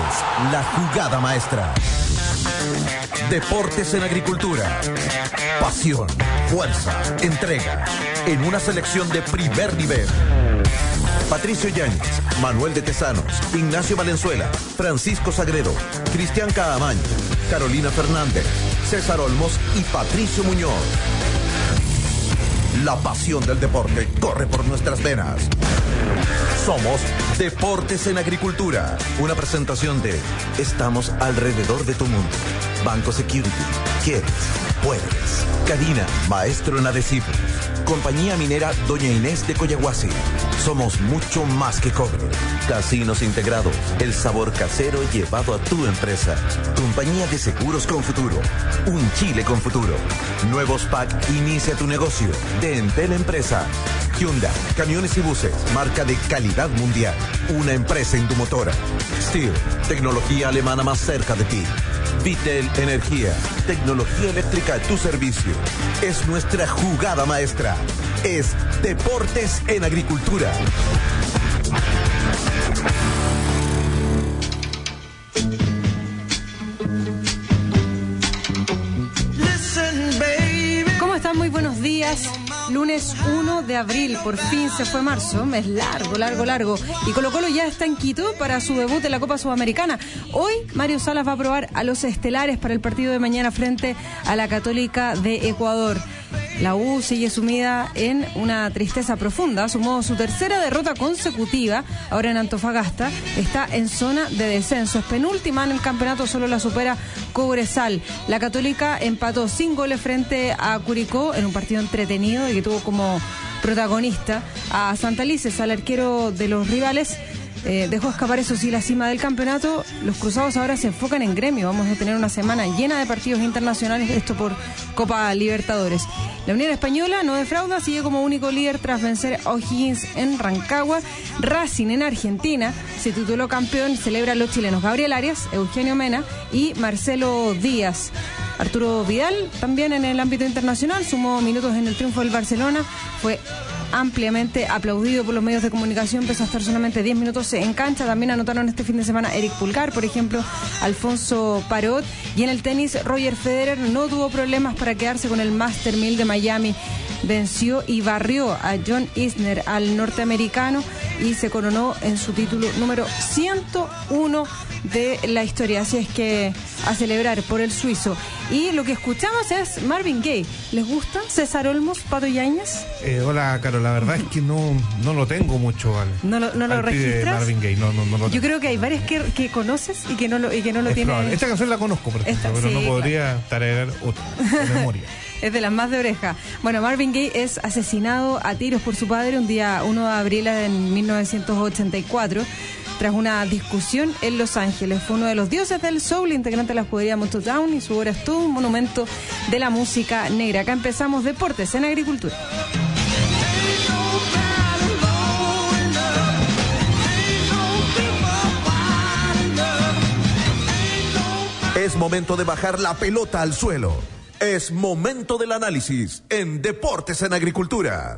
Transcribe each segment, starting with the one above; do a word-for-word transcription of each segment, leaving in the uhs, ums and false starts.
es la jugada maestra. Deportes en agricultura. Pasión, fuerza, entrega. En una selección de primer nivel. Patricio Yáñez, Manuel de Tesanos, Ignacio Valenzuela, Francisco Sagredo, Cristian Caamaño, Carolina Fernández, César Olmos y Patricio Muñoz. La pasión del deporte corre por nuestras venas. Somos Deportes en Agricultura. Una presentación de Estamos alrededor de tu mundo. Banco Security. Quieres, puedes. Cadena, maestro en adhesivos. Compañía minera Doña Inés de Coyahuasi. Somos mucho más que cobre. Casinos Integrados. El sabor casero llevado a tu empresa. Compañía de Seguros con Futuro. Un Chile con futuro. Nuevos P A C. Inicia tu negocio. De Entel Empresa. Hyundai, camiones y buses, marca de calidad mundial. Una empresa indumotora. Steel, tecnología alemana más cerca de ti. Vitel Energía, tecnología eléctrica a tu servicio. Es nuestra jugada maestra. Es Deportes en Agricultura. ¿Cómo están? Muy buenos días. Lunes uno de abril, por fin se fue marzo, mes largo, largo, largo. Y Colo Colo ya está en Quito para su debut en la Copa Sudamericana. Hoy Mario Salas va a probar a los estelares para el partido de mañana frente a la Católica de Ecuador. La U sigue sumida en una tristeza profunda, sumó su tercera derrota consecutiva, ahora en Antofagasta, está en zona de descenso, es penúltima en el campeonato, solo la supera Cobresal. La Católica empató sin goles frente a Curicó en un partido entretenido y que tuvo como protagonista a Santalices, al arquero de los rivales. Eh, dejó escapar, eso sí, la cima del campeonato. Los cruzados ahora se enfocan en gremio. Vamos a tener una semana llena de partidos internacionales, esto por Copa Libertadores. La Unión Española no defrauda, sigue como único líder tras vencer a O'Higgins en Rancagua. Racing en Argentina se tituló campeón, celebra a los chilenos Gabriel Arias, Eugenio Mena y Marcelo Díaz. Arturo Vidal también en el ámbito internacional sumó minutos en el triunfo del Barcelona, fue ampliamente aplaudido por los medios de comunicación, pese a estar solamente diez minutos en cancha. También anotaron este fin de semana Eric Pulgar, por ejemplo, Alfonso Parot, y en el tenis Roger Federer no tuvo problemas para quedarse con el Master mil de Miami. Venció y barrió a John Isner, al norteamericano, y se coronó en su título número ciento uno de la historia. Así es que a celebrar por el suizo. Y lo que escuchamos es Marvin Gaye. ¿Les gusta? César Olmos, Pato Yáñez. Eh, hola, Caro, la verdad es que no, no lo tengo mucho al, ¿No lo, no lo al registras? Marvin Gaye. No, no, no lo Yo creo que hay varias que, que conoces y que no lo, y que no lo tienes. Esta canción la conozco, por ejemplo, Esta, pero sí, no podría claro. tararear otra de memoria. Es de las más de oreja. Bueno, Marvin Gaye es asesinado a tiros por su padre un día uno de abril de mil novecientos ochenta y cuatro. Tras una discusión en Los Ángeles. Fue uno de los dioses del soul, integrante de la escudería Motown, y su obra es todo un monumento de la música negra. Acá empezamos Deportes en Agricultura. Es momento de bajar la pelota al suelo. Es momento del análisis en Deportes en Agricultura.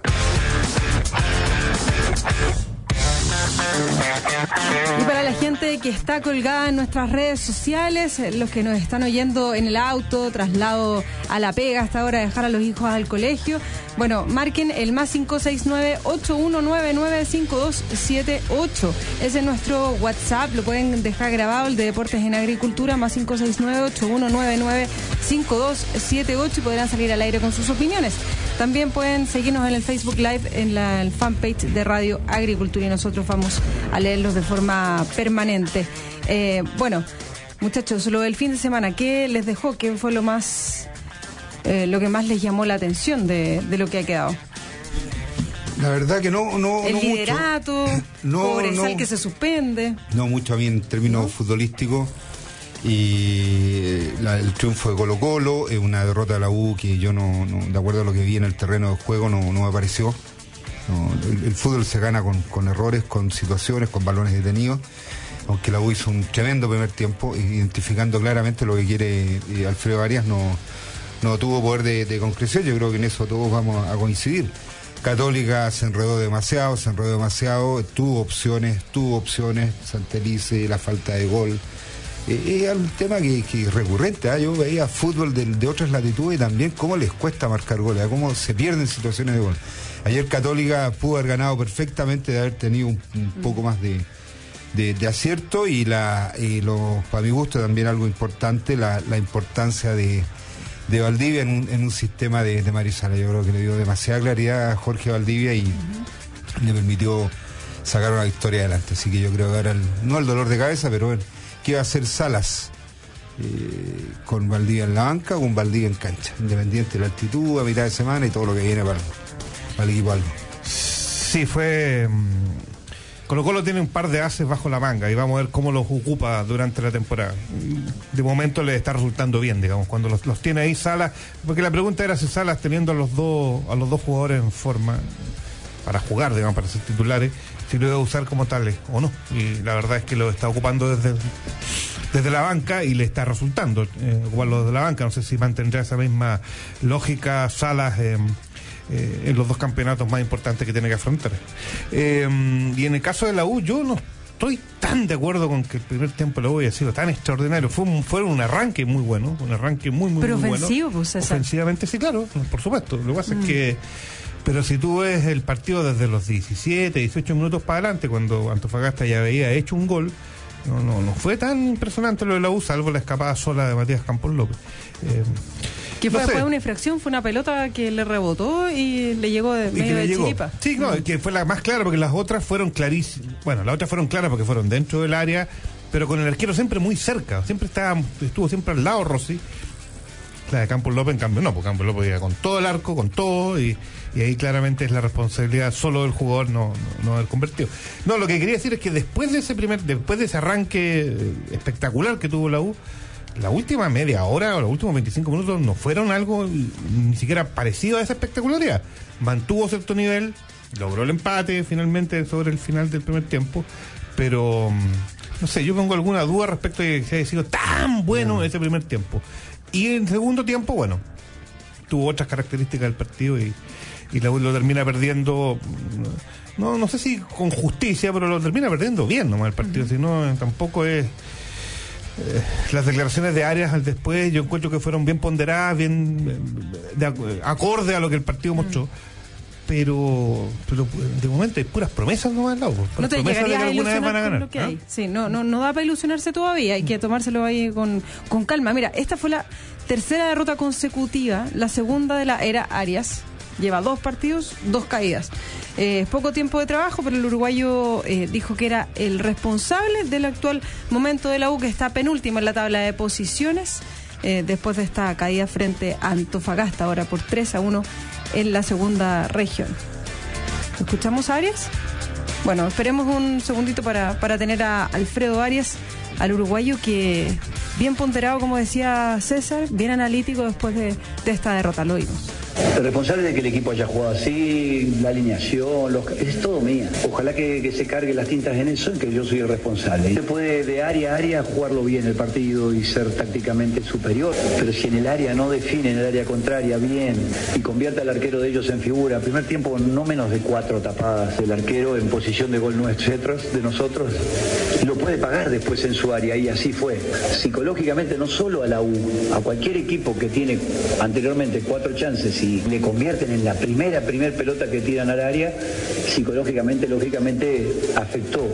Y para la gente que está colgada en nuestras redes sociales, los que nos están oyendo en el auto, traslado a la pega hasta ahora, dejar a los hijos al colegio, bueno, marquen el más cinco seis nueve, ocho uno nueve nueve, cinco dos siete ocho. Ese es nuestro WhatsApp, lo pueden dejar grabado, el de Deportes en Agricultura, más cinco seis nueve, ocho uno nueve nueve, cinco dos siete ocho, y podrán salir al aire con sus opiniones. También pueden seguirnos en el Facebook Live, en la el fanpage de Radio Agricultura, y nosotros vamos a leerlos de forma permanente. Eh, bueno, muchachos, lo del fin de semana, ¿qué les dejó? ¿Qué fue lo más, eh, lo que más les llamó la atención de, de lo que ha quedado? La verdad que no, no, el no liderato, mucho. No, Cobresal no, que se suspende. No mucho a mí en términos ¿no? futbolísticos. Y la, el triunfo de Colo Colo, es una derrota de la U que yo no, no, de acuerdo a lo que vi en el terreno de juego, no, no me pareció. No, el, el fútbol se gana con, con errores, con situaciones, con balones detenidos, aunque la U hizo un tremendo primer tiempo, identificando claramente lo que quiere eh, Alfredo Arias, no, no tuvo poder de, de concreción. Yo creo que en eso todos vamos a coincidir. Católica se enredó demasiado, se enredó demasiado, tuvo opciones, tuvo opciones, Santelice, la falta de gol, Eh, es un tema que, que recurrente, ¿eh? Yo veía fútbol de, de otras latitudes y también cómo les cuesta marcar goles, ¿eh? Cómo se pierden situaciones de gol. Ayer Católica pudo haber ganado perfectamente de haber tenido un, un poco más de, de, de acierto y, la, y lo, para mi gusto también algo importante, la, la importancia de, de Valdivia en un, en un sistema de, de Mario Sala. Yo creo que le dio demasiada claridad a Jorge Valdivia y uh-huh. le permitió sacar una victoria adelante. Así que yo creo que ahora, el, no el dolor de cabeza, pero bueno, ¿qué va a hacer Salas? Eh, con Valdivia en la banca o con Valdivia en cancha, independiente de la altitud, a mitad de semana y todo lo que viene para, para el equipo algo. Sí, fue Colo Colo tiene un par de ases bajo la manga y vamos a ver cómo los ocupa durante la temporada. De momento le está resultando bien, digamos, cuando los, los tiene ahí Salas, porque la pregunta era si Salas, teniendo a los dos a los dos jugadores en forma para jugar, digamos, para ser titulares, si lo iba a usar como tales o no. Y la verdad es que lo está ocupando desde desde la banca y le está resultando eh, ocuparlo desde la banca. No sé si mantendrá esa misma lógica Salas eh, eh, en los dos campeonatos más importantes que tiene que afrontar. Eh, y en el caso de la U, yo no estoy tan de acuerdo con que el primer tiempo de la U haya sido tan extraordinario. Fue un, fue un arranque muy bueno, un arranque muy, muy, Pero muy ofensivo, bueno. Pues, César. Ofensivamente, sí, claro, por supuesto. Lo que pasa mm. es que pero si tú ves el partido desde los diecisiete, dieciocho minutos para adelante, cuando Antofagasta ya había hecho un gol, no no no fue tan impresionante lo de la U, salvo la escapada sola de Matías Campos López. Eh, que fue no después de una infracción, fue una pelota que le rebotó y le llegó de medio de chiripa. Sí, no, mm. que fue la más clara, porque las otras fueron clarísimas. Bueno, las otras fueron claras porque fueron dentro del área, pero con el arquero siempre muy cerca, siempre estaba, estuvo siempre al lado Rossi. La de Campos López, en cambio, no, porque Campos López iba con todo el arco, con todo, y, y ahí claramente es la responsabilidad solo del jugador no, no, no haber convertido. No, lo que quería decir es que después de ese primer, después de ese arranque espectacular que tuvo la U, la última media hora o los últimos veinticinco minutos no fueron algo ni siquiera parecido a esa espectacularidad. Mantuvo cierto nivel, logró el empate finalmente sobre el final del primer tiempo, pero no sé, yo tengo alguna duda respecto de que haya sido tan bueno ese primer tiempo. Y en segundo tiempo, bueno, tuvo otras características del partido y, y la U lo termina perdiendo, no no sé si con justicia, pero lo termina perdiendo bien nomás el partido, uh-huh. si no tampoco es... Eh, las declaraciones de Arias al después yo encuentro que fueron bien ponderadas, bien de, de, acorde a lo que el partido mostró. Uh-huh. Pero, pero de momento hay puras promesas nomás, ¿no? No te promesas de que a alguna vez van a ganar. Lo que hay. Sí, no, no, no da para ilusionarse todavía, hay que tomárselo ahí con, con calma. Mira, esta fue la tercera derrota consecutiva, la segunda de la era Arias. Lleva dos partidos, dos caídas. Eh, poco tiempo de trabajo, pero el uruguayo eh, dijo que era el responsable del actual momento de la U, que está penúltima en la tabla de posiciones, eh, después de esta caída frente a Antofagasta, ahora por tres a uno en la segunda región. ¿Escuchamos a Arias? Bueno, esperemos un segundito para, para tener a Alfredo Arias, al uruguayo, que bien ponderado, como decía César, bien analítico después de, de esta derrota, lo vimos. El responsable de que el equipo haya jugado así, la alineación, los, es todo mía. Ojalá que, que se cargue las tintas en eso y que yo soy el responsable. Se puede de área a área jugarlo bien el partido y ser tácticamente superior, pero si en el área no define, en el área contraria bien y convierte al arquero de ellos en figura, primer tiempo no menos de cuatro tapadas del arquero en posición de gol nuestros, de nosotros, y lo puede pagar después en su área, y así fue. Psicológicamente no solo a la U, a cualquier equipo que tiene anteriormente cuatro chances y le convierten en la primera, primer pelota que tiran al área, psicológicamente, lógicamente, afectó.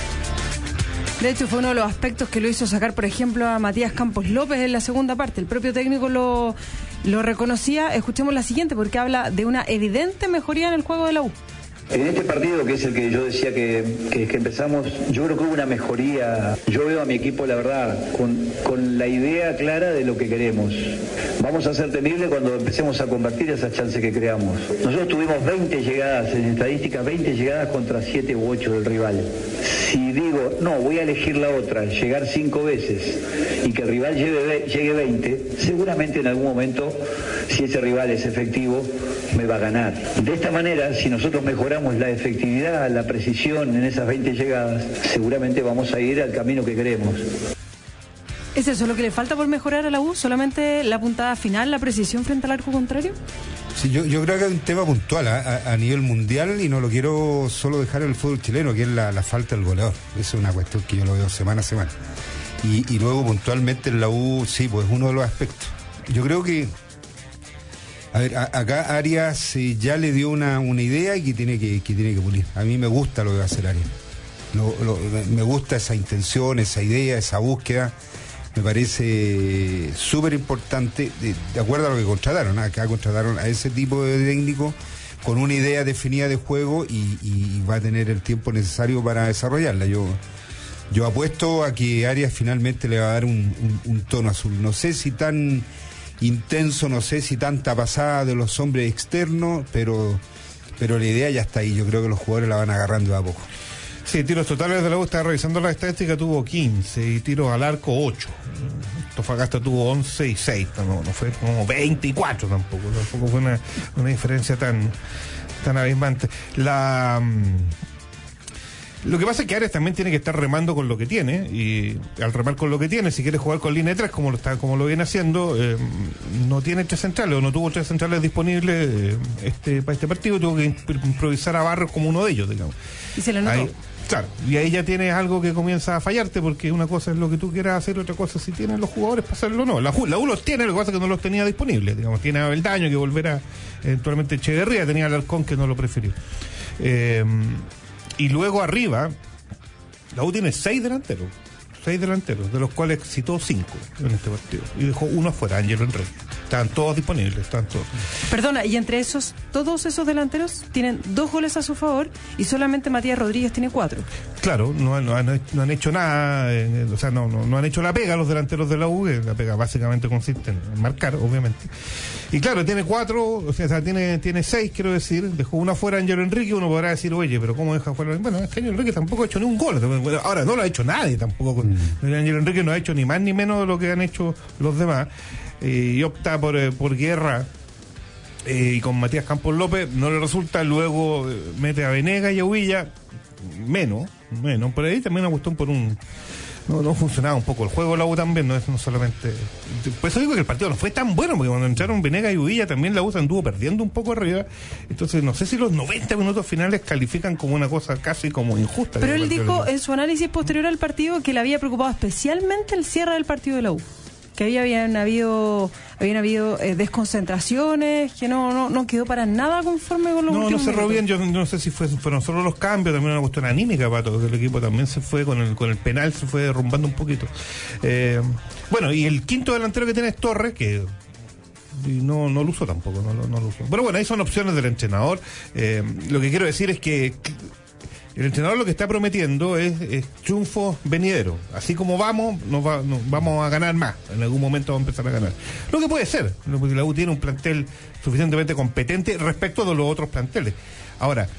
De hecho, fue uno de los aspectos que lo hizo sacar, por ejemplo, a Matías Campos López en la segunda parte. El propio técnico lo, lo reconocía. Escuchemos la siguiente, porque habla de una evidente mejoría en el juego de la U. En este partido, que es el que yo decía que, que, que empezamos, yo creo que hubo una mejoría. Yo veo a mi equipo, la verdad, con, con la idea clara de lo que queremos. Vamos a ser temibles cuando empecemos a convertir esas chances que creamos. Nosotros tuvimos veinte llegadas, en estadística, veinte llegadas contra siete u ocho del rival. Si digo, no, voy a elegir la otra, llegar cinco veces y que el rival llegue, llegue veinte, seguramente en algún momento, si ese rival es efectivo, me va a ganar. De esta manera, si nosotros mejoramos la efectividad, la precisión en esas veinte llegadas, seguramente vamos a ir al camino que queremos. ¿Es eso lo que le falta por mejorar a la U? ¿Solamente la puntada final, la precisión frente al arco contrario? Sí, yo, yo creo que es un tema puntual a, a nivel mundial, y no lo quiero solo dejar en el fútbol chileno, que es la, la falta del goleador. Esa es una cuestión que yo lo veo semana a semana. Y, y luego puntualmente en la U, sí, pues uno de los aspectos. Yo creo que, a ver, a, acá Arias eh, ya le dio una, una idea y que tiene que, que tiene que pulir. A mí me gusta lo que va a hacer Arias. Lo, lo, me gusta esa intención, esa idea, esa búsqueda. Me parece súper importante, de, de acuerdo a lo que contrataron, ¿no? Acá contrataron a ese tipo de técnico con una idea definida de juego y, y va a tener el tiempo necesario para desarrollarla. Yo, yo apuesto a que Arias finalmente le va a dar un, un, un tono azul. No sé si tan intenso, no sé si tanta pasada de los hombres externos, pero, pero la idea ya está ahí. Yo creo que los jugadores la van agarrando de a poco. Sí, tiros totales de la U, estaba revisando la estadística, tuvo quince y tiros al arco ocho. Antofagasta tuvo once y seis, no, no fue como veinticuatro tampoco, tampoco fue una, una diferencia tan, tan abismante. La... Lo que pasa es que Arias también tiene que estar remando con lo que tiene, y al remar con lo que tiene, si quiere jugar con línea de tres, como lo está, como lo viene haciendo, eh, no tiene tres centrales, o no tuvo tres centrales disponibles eh, este, para este partido, tuvo que improvisar a Barros como uno de ellos, digamos. Y se le notó. Ahí, claro, y ahí ya tienes algo que comienza a fallarte, porque una cosa es lo que tú quieras hacer, otra cosa es si tienes los jugadores para hacerlo o no. La, la U los tiene, lo que pasa es que no los tenía disponibles, digamos, tiene a Beldaño que volverá, eventualmente Echeverría, tenía al Alarcón que no lo prefirió. Eh, y luego arriba, la U tiene seis delanteros, seis delanteros, de los cuales citó cinco en este partido, y dejó uno afuera, Ángelo Enrique. Estaban todos disponibles, estaban todos. Perdona, y entre esos, todos esos delanteros tienen dos goles a su favor y solamente Matías Rodríguez tiene cuatro. Claro, no, no, han, no han hecho nada, eh, o sea, no, no, no han hecho la pega los delanteros de la U, que la pega básicamente consiste en marcar, obviamente. Y claro, tiene cuatro, o sea, tiene, tiene seis, quiero decir, dejó uno afuera Ángelo Enrique, uno podrá decir, oye, pero ¿cómo deja fuera? Bueno, es que Ángelo Enrique tampoco ha hecho ni un gol, ahora no lo ha hecho nadie tampoco, mm. Ángelo Enrique no ha hecho ni más ni menos de lo que han hecho los demás. Eh, y opta por, eh, por Guerra eh, y con Matías Campos López no le resulta, luego eh, mete a Venegas y a Huilla, menos, menos, por ahí también me gustó por un no, no funcionaba un poco el juego de la U también, no es no solamente, por eso digo que el partido no fue tan bueno, porque cuando entraron Venegas y Huilla también la U se anduvo perdiendo un poco arriba, entonces no sé si los noventa minutos finales califican como una cosa casi como injusta. Pero él dijo en su análisis posterior al partido que le había preocupado especialmente el cierre del partido de la U, que ahí habían habido habían habido eh, desconcentraciones, que no, no no quedó para nada conforme con los no, últimos no cerró minutos. bien, yo no sé si fue, fueron solo los cambios, también una cuestión anímica, Pato, que el equipo también se fue con el con el penal, se fue derrumbando un poquito. Eh, bueno, y el quinto delantero que tiene es Torres, que no, no lo usó tampoco, no, no lo usó. Pero bueno, ahí son opciones del entrenador. Eh, lo que quiero decir es que el entrenador lo que está prometiendo es, es triunfos venideros. Así como vamos, nos, va, nos vamos a ganar más. En algún momento vamos a empezar a ganar. Lo que puede ser, porque la U tiene un plantel suficientemente competente respecto de los otros planteles. Ahora,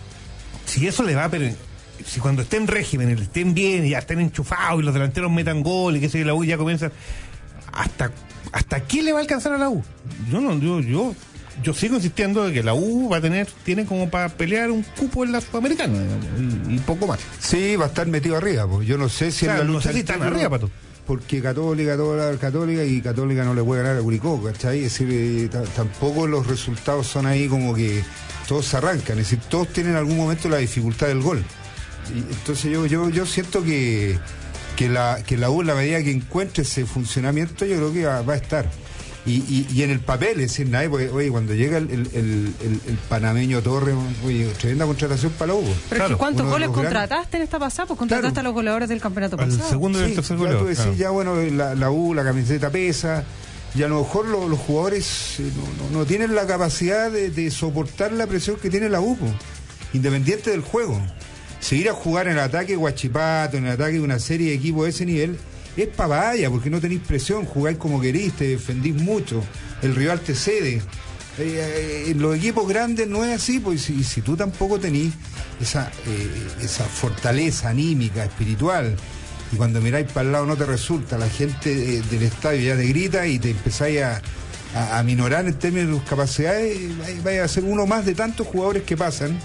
si eso le va a... Si cuando estén en régimen, y estén bien, y ya estén enchufados, y los delanteros metan gol, y que sé, la U ya comienza... ¿Hasta, hasta qué le va a alcanzar a la U? Yo no, yo... yo Yo sigo insistiendo de que la U va a tener, tiene como para pelear un cupo en la Sudamericana, y, y poco más. Sí, va a estar metido arriba, pues. Yo no sé si o sea, en la lucha no sé si están arriba, Pato. Porque Católica, toda Católica, y Católica no le puede ganar a Curicó, ¿cachai? Es decir, eh, t- tampoco los resultados son ahí como que todos se arrancan, es decir, todos tienen en algún momento la dificultad del gol. Y entonces yo, yo, yo siento que, que la, que la U, en la medida que encuentre ese funcionamiento, yo creo que va, va a estar. Y, y, y en el papel, es decir, nadie, porque, oye, cuando llega el, el, el, el panameño Torres, oye, tremenda contratación para la U. Pero claro, ¿cuántos goles contrataste grandes... en esta pasada? Pues contrataste claro. a los goleadores del campeonato pasado. El segundo y el sí, tercer goleador. goleador. Claro. Claro. Ya, bueno, la, la U, la camiseta pesa, y a lo mejor lo, los jugadores eh, no, no, no tienen la capacidad de, de soportar la presión que tiene la U, pues, independiente del juego. Seguir a jugar en el ataque Huachipato, en el ataque de una serie de equipos de ese nivel, es pavaya, porque no tenéis presión, jugáis como queréis, te defendís mucho, el rival te cede. Eh, eh, en los equipos grandes no es así, pues si, si tú tampoco tenís esa, eh, esa fortaleza anímica, espiritual, y cuando miráis para el lado no te resulta, la gente eh, del estadio ya te grita y te empezáis a, a, a minorar en términos de tus capacidades, vais a ser uno más de tantos jugadores que pasan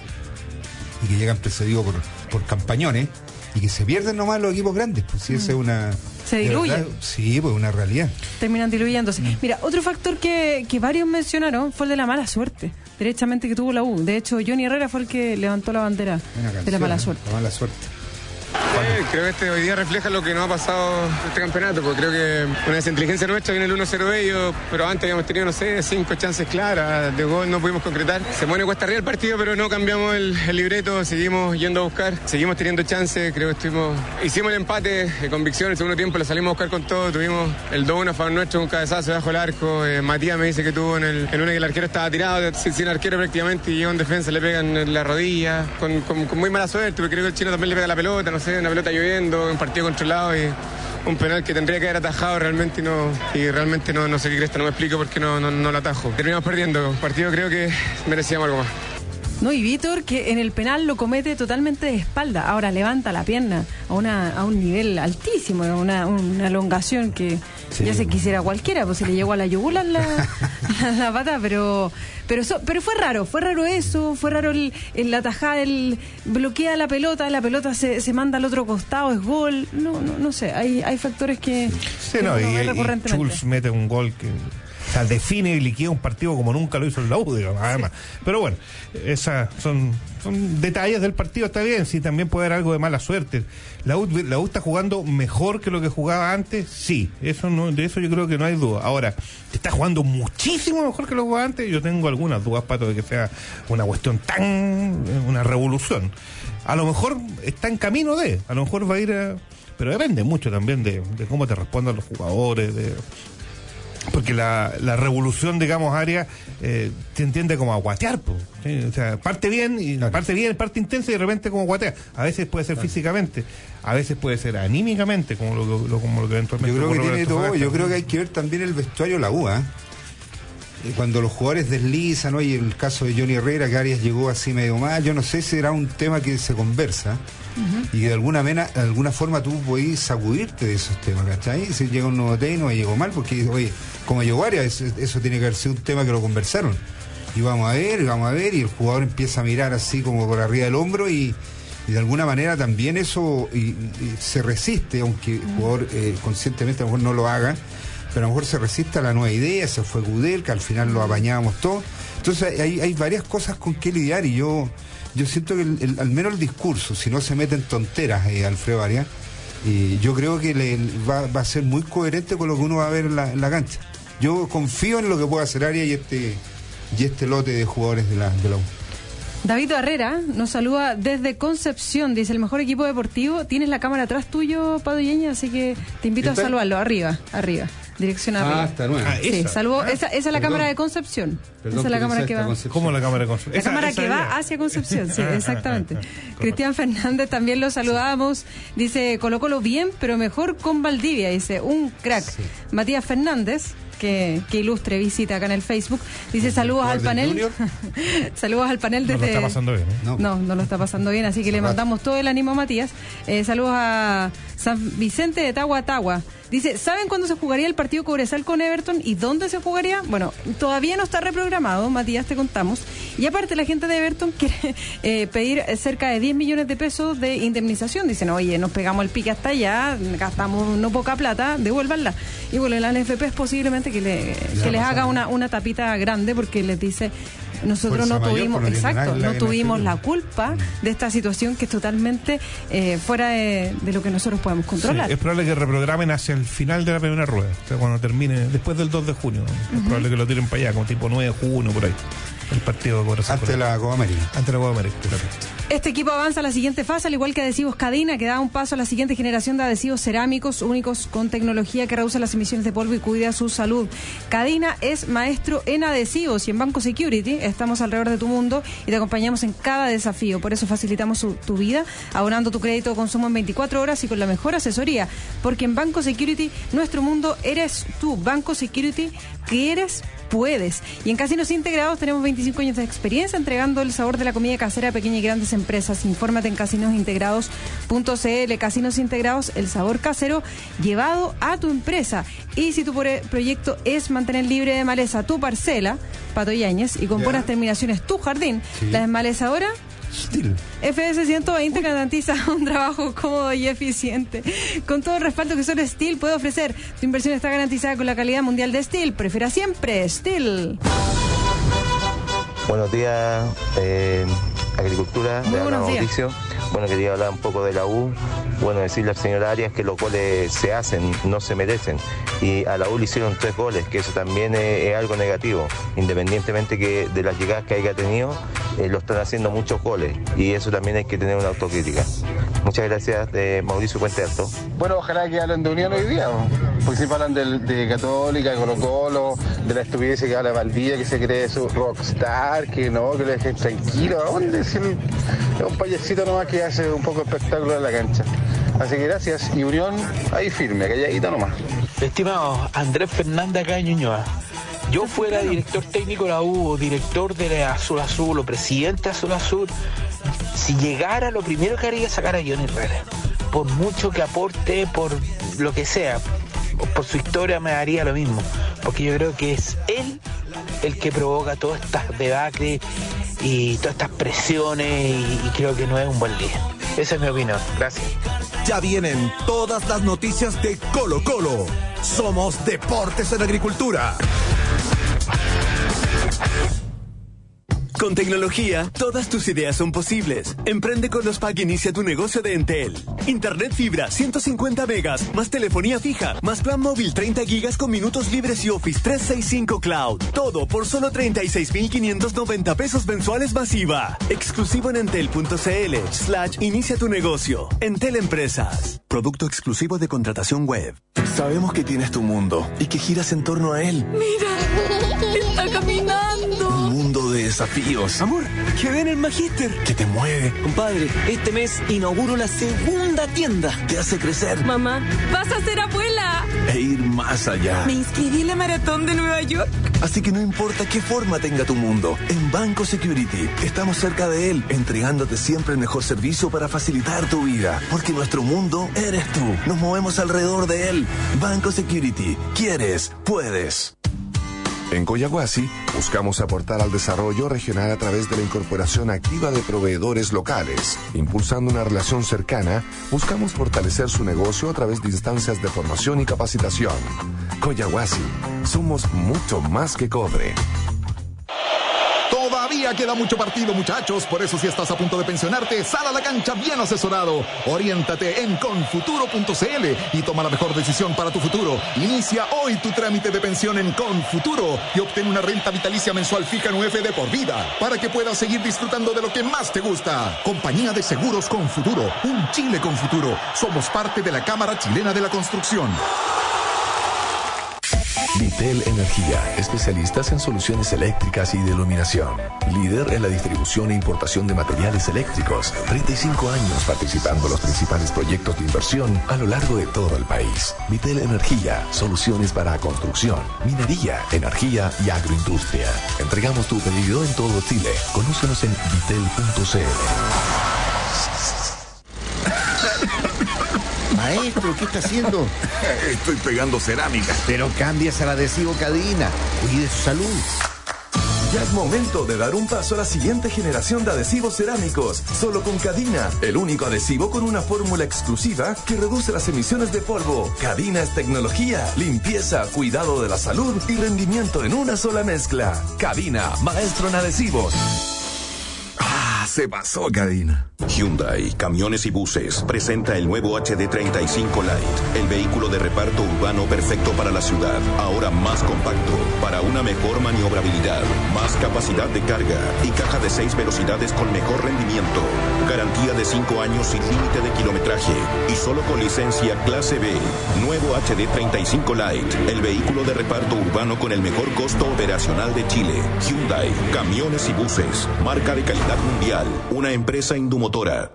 y que llegan precedidos por, por campañones, y que se pierden nomás los equipos grandes, pues si mm. esa es una... Se diluye. Sí, pues una realidad. Terminan diluyéndose. Mm. Mira, otro factor que, que varios mencionaron fue el de la mala suerte, derechamente, que tuvo la U. De hecho, Johnny Herrera fue el que levantó la bandera canción, de la mala suerte. La mala suerte. Sí, creo que este hoy día refleja lo que nos ha pasado este campeonato, porque creo que una desinteligencia nuestra viene el uno cero de ellos, pero antes habíamos tenido, no sé, cinco chances claras de gol, no pudimos concretar. Se pone cuesta arriba el partido, pero no cambiamos el, el libreto, seguimos yendo a buscar, seguimos teniendo chances, creo que estuvimos, hicimos el empate de convicción, el segundo tiempo lo salimos a buscar con todo, tuvimos el dos uno a favor nuestro, un cabezazo bajo el arco, eh, Matías me dice que tuvo en el en uno que el arquero estaba tirado, sin, sin arquero prácticamente, y llegó en defensa, le pegan en la rodilla, con, con, con muy mala suerte, porque creo que el chino también le pega la pelota, no sé, una pelota lloviendo, un partido controlado y un penal que tendría que haber atajado realmente y no, y realmente no, no sé qué cresta, no me explico por qué no, no, no lo atajo. Terminamos perdiendo, el partido creo que merecíamos algo más. No, y Víctor, que en el penal lo comete totalmente de espalda. Ahora levanta la pierna a una a un nivel altísimo, una, una elongación que sí, ya se quisiera cualquiera, pues se le llegó a la yugular la, la, la pata, pero pero eso, pero fue raro, fue raro eso, fue raro el, el atajar, el bloquea la pelota, la pelota se, se manda al otro costado, es gol. No, no, no sé, hay, hay factores que, sí, que no, y, recurrentemente. y Schulz mete un gol que... O sea, define y liquida un partido como nunca lo hizo el la U, digamos, además. Pero bueno, esas son, son detalles del partido, está bien, sí, también puede haber algo de mala suerte. La U, la U está jugando mejor que lo que jugaba antes, sí, eso no, de eso yo creo que no hay duda. Ahora, está jugando muchísimo mejor que lo que jugaba antes, yo tengo algunas dudas, Pato, de que sea una cuestión tan, una revolución. A lo mejor está en camino de, a lo mejor va a ir a, pero depende mucho también de, de cómo te respondan los jugadores, de... Porque la, la revolución, digamos, área, eh, se entiende como a guatear, pues, ¿sí? O sea, parte bien, y claro, parte bien, parte intensa y de repente como guatea. A veces puede ser claro, físicamente, a veces puede ser anímicamente, como lo, lo, como lo que eventualmente... Yo creo que tiene todo, yo creo que hay que ver también el vestuario de la U, ¿eh? Cuando los jugadores deslizan, ¿no? Y el caso de Johnny Herrera, que Arias llegó así medio mal, yo no sé si era un tema que se conversa, uh-huh, y que de alguna manera, de alguna forma tú podés sacudirte de esos temas, ¿cachai? Si llega un nuevo técnico y llegó mal, porque, oye, como llegó Arias, eso, eso tiene que haber sido un tema que lo conversaron. Y vamos a ver, vamos a ver, y el jugador empieza a mirar así como por arriba del hombro y, y de alguna manera también eso y, y se resiste, aunque el jugador eh, conscientemente a lo mejor no lo haga, pero a lo mejor se resiste a la nueva idea, se fue Gudel, que al final lo apañábamos todos. Entonces hay, hay varias cosas con que lidiar y yo yo siento que el, el, al menos el discurso, si no se mete en tonteras, eh, Alfredo Arias, y yo creo que le, va, va a ser muy coherente con lo que uno va a ver en la, en la cancha. Yo confío en lo que pueda hacer Arias y este, y este lote de jugadores de la, de la U. David Herrera nos saluda desde Concepción, dice: el mejor equipo deportivo. Tienes la cámara atrás tuyo, Pado Yeña, así que te invito a saludarlo. Arriba, arriba, dirección arriba. Ah, está nueva. Ah, sí, salvo, ah, esa, esa es la perdón. cámara de Concepción. Perdón, esa es la cámara que va. ¿Cómo la cámara de Concepción? La esa, cámara esa que idea. va hacia Concepción, sí, exactamente. Cristian Fernández también lo saludamos. Dice: Colo Colo bien, pero mejor con Valdivia. Dice: un crack. Sí. Matías Fernández, que, que ilustre visita acá en el Facebook. Dice: saludos al panel. Saludos al panel desde... No lo está pasando bien, ¿eh? No, no, no lo está pasando bien, así que le mandamos todo el ánimo a Matías. Eh, saludos a San Vicente de Tagua Tagua. Dice: ¿saben cuándo se jugaría el partido Cobresal con Everton y dónde se jugaría? Bueno, todavía no está reprogramado, Matías, te contamos. Y aparte, la gente de Everton quiere eh, pedir cerca de diez millones de pesos de indemnización. Dicen: oye, nos pegamos el pique hasta allá, gastamos no poca plata, devuélvanla. Y bueno, la N F P es posiblemente que, le, que les haga una, una tapita grande, porque les dice: nosotros no tuvimos, exacto, no tuvimos la culpa de esta situación que es totalmente eh, fuera de, de lo que nosotros podemos controlar. Sí, es probable que reprogramen hacia el final de la primera rueda, o sea, cuando termine, después del dos de junio, uh-huh, es probable que lo tiren para allá, como tipo nueve de junio, por ahí, el partido de Corazón. Ante la Copa América. Ante la Copa América, claro. Este equipo avanza a la siguiente fase, al igual que Adhesivos Cadena, que da un paso a la siguiente generación de adhesivos cerámicos únicos con tecnología que reduce las emisiones de polvo y cuida su salud. Cadena es maestro en adhesivos y en Banco Security estamos alrededor de tu mundo y te acompañamos en cada desafío. Por eso facilitamos su, tu vida, abonando tu crédito de consumo en veinticuatro horas y con la mejor asesoría. Porque en Banco Security, nuestro mundo eres tú. Banco Security, ¿quieres? Puedes. Y en Casinos Integrados tenemos veinticinco años de experiencia entregando el sabor de la comida casera a pequeñas y grandes empresas. Infórmate en casinos integrados punto c l. Casinos Integrados, el sabor casero llevado a tu empresa. Y si tu proyecto es mantener libre de maleza tu parcela, Pato Yáñez, y con yeah. buenas terminaciones tu jardín, sí. la desmalezadora Steel. F S ciento veinte garantiza un trabajo cómodo y eficiente. Con todo el respaldo que solo Steel puede ofrecer. Tu inversión está garantizada con la calidad mundial de Steel. Prefiera siempre Steel. Buenos días, eh, Agricultura. Muy buenos días. Mauricio. Bueno, quería hablar un poco de la U. bueno, decirle al señor Arias que los goles se hacen, no se merecen. Y a la U le hicieron tres goles, que eso también es, es algo negativo. Independientemente que de las llegadas que haya tenido, eh, lo están haciendo muchos goles. Y eso también hay que tener una autocrítica. Muchas gracias, eh, Mauricio Puente Alto. Bueno, ojalá que hablen de unión hoy día, ¿no? Porque siempre hablan de, de Católica, de Colo Colo, de la estupidez que habla Valdivia, que se cree su rockstar, que no, que lo dejen tranquilo. ¿Dónde? Si el, es un payasito nomás que hace un poco de espectáculo en la cancha. Así que gracias. Y unión ahí firme, calladita nomás. Estimado Andrés Fernández acá en Ñuñoa, yo fuera director técnico de la U, o director de la Azul Azul, o presidente de Azul Azul, si llegara, lo primero que haría es sacar a Johnny Herrera. Por mucho que aporte, por lo que sea, por su historia me daría lo mismo. Porque yo creo que es él el que provoca todas estas debacles y todas estas presiones y, y creo que no es un buen líder. Esa es mi opinión. Gracias. Ya vienen todas las noticias de Colo Colo. Somos Deportes en Agricultura. Con tecnología, todas tus ideas son posibles. Emprende con los Pack e inicia tu negocio de Entel. Internet fibra ciento cincuenta megas, más telefonía fija, más plan móvil treinta gigas con minutos libres y Office trescientos sesenta y cinco Cloud. Todo por solo treinta y seis mil quinientos noventa pesos mensuales masiva. Exclusivo en entel.cl slash inicia tu negocio. Entel Empresas. Producto exclusivo de contratación web. Sabemos que tienes tu mundo y que giras en torno a él. ¡Mira! ¡Está caminando! Un mundo de desafíos. Amor, que ven el Magíster. Que te mueve. Compadre, este mes inauguro la segunda tienda. Te hace crecer. Mamá, vas a ser abuela. E ir más allá. Me inscribí en la maratón de Nueva York. Así que no importa qué forma tenga tu mundo, en Banco Security estamos cerca de él, entregándote siempre el mejor servicio para facilitar tu vida. Porque nuestro mundo eres tú. Nos movemos alrededor de él. Banco Security. ¿Quieres? Puedes. En Coyahuasi, buscamos aportar al desarrollo regional a través de la incorporación activa de proveedores locales. Impulsando una relación cercana, buscamos fortalecer su negocio a través de instancias de formación y capacitación. Coyahuasi, somos mucho más que cobre. Todavía queda mucho partido, muchachos. Por eso, si estás a punto de pensionarte, sal a la cancha bien asesorado. Oriéntate en confuturo punto cl y toma la mejor decisión para tu futuro. Inicia hoy tu trámite de pensión en Confuturo y obtén una renta vitalicia mensual fija en U F de por vida para que puedas seguir disfrutando de lo que más te gusta. Compañía de Seguros Confuturo, un Chile con futuro. Somos parte de la Cámara Chilena de la Construcción. Vitel Energía, especialistas en soluciones eléctricas y de iluminación. Líder en la distribución e importación de materiales eléctricos. treinta y cinco años participando en los principales proyectos de inversión a lo largo de todo el país. Vitel Energía, soluciones para construcción, minería, energía y agroindustria. Entregamos tu pedido en todo Chile. Conócenos en vitel punto cl. Maestro, ¿qué está haciendo? Estoy pegando cerámica. Pero cambias al adhesivo Cadena. Cuide su salud. Ya es momento de dar un paso a la siguiente generación de adhesivos cerámicos. Solo con Cadena, el único adhesivo con una fórmula exclusiva que reduce las emisiones de polvo. Cadena es tecnología, limpieza, cuidado de la salud y rendimiento en una sola mezcla. Cadena, maestro en adhesivos. Se pasó, Cadena. Hyundai, Camiones y Buses, presenta el nuevo H D treinta y cinco Lite, el vehículo de reparto urbano perfecto para la ciudad, ahora más compacto, para una mejor maniobrabilidad, más capacidad de carga y caja de seis velocidades con mejor rendimiento, garantía de cinco años sin límite de kilometraje y solo con licencia clase B. Nuevo H D treinta y cinco Lite, el vehículo de reparto urbano con el mejor costo operacional de Chile. Hyundai, Camiones y Buses, marca de calidad mundial, una empresa indumotora.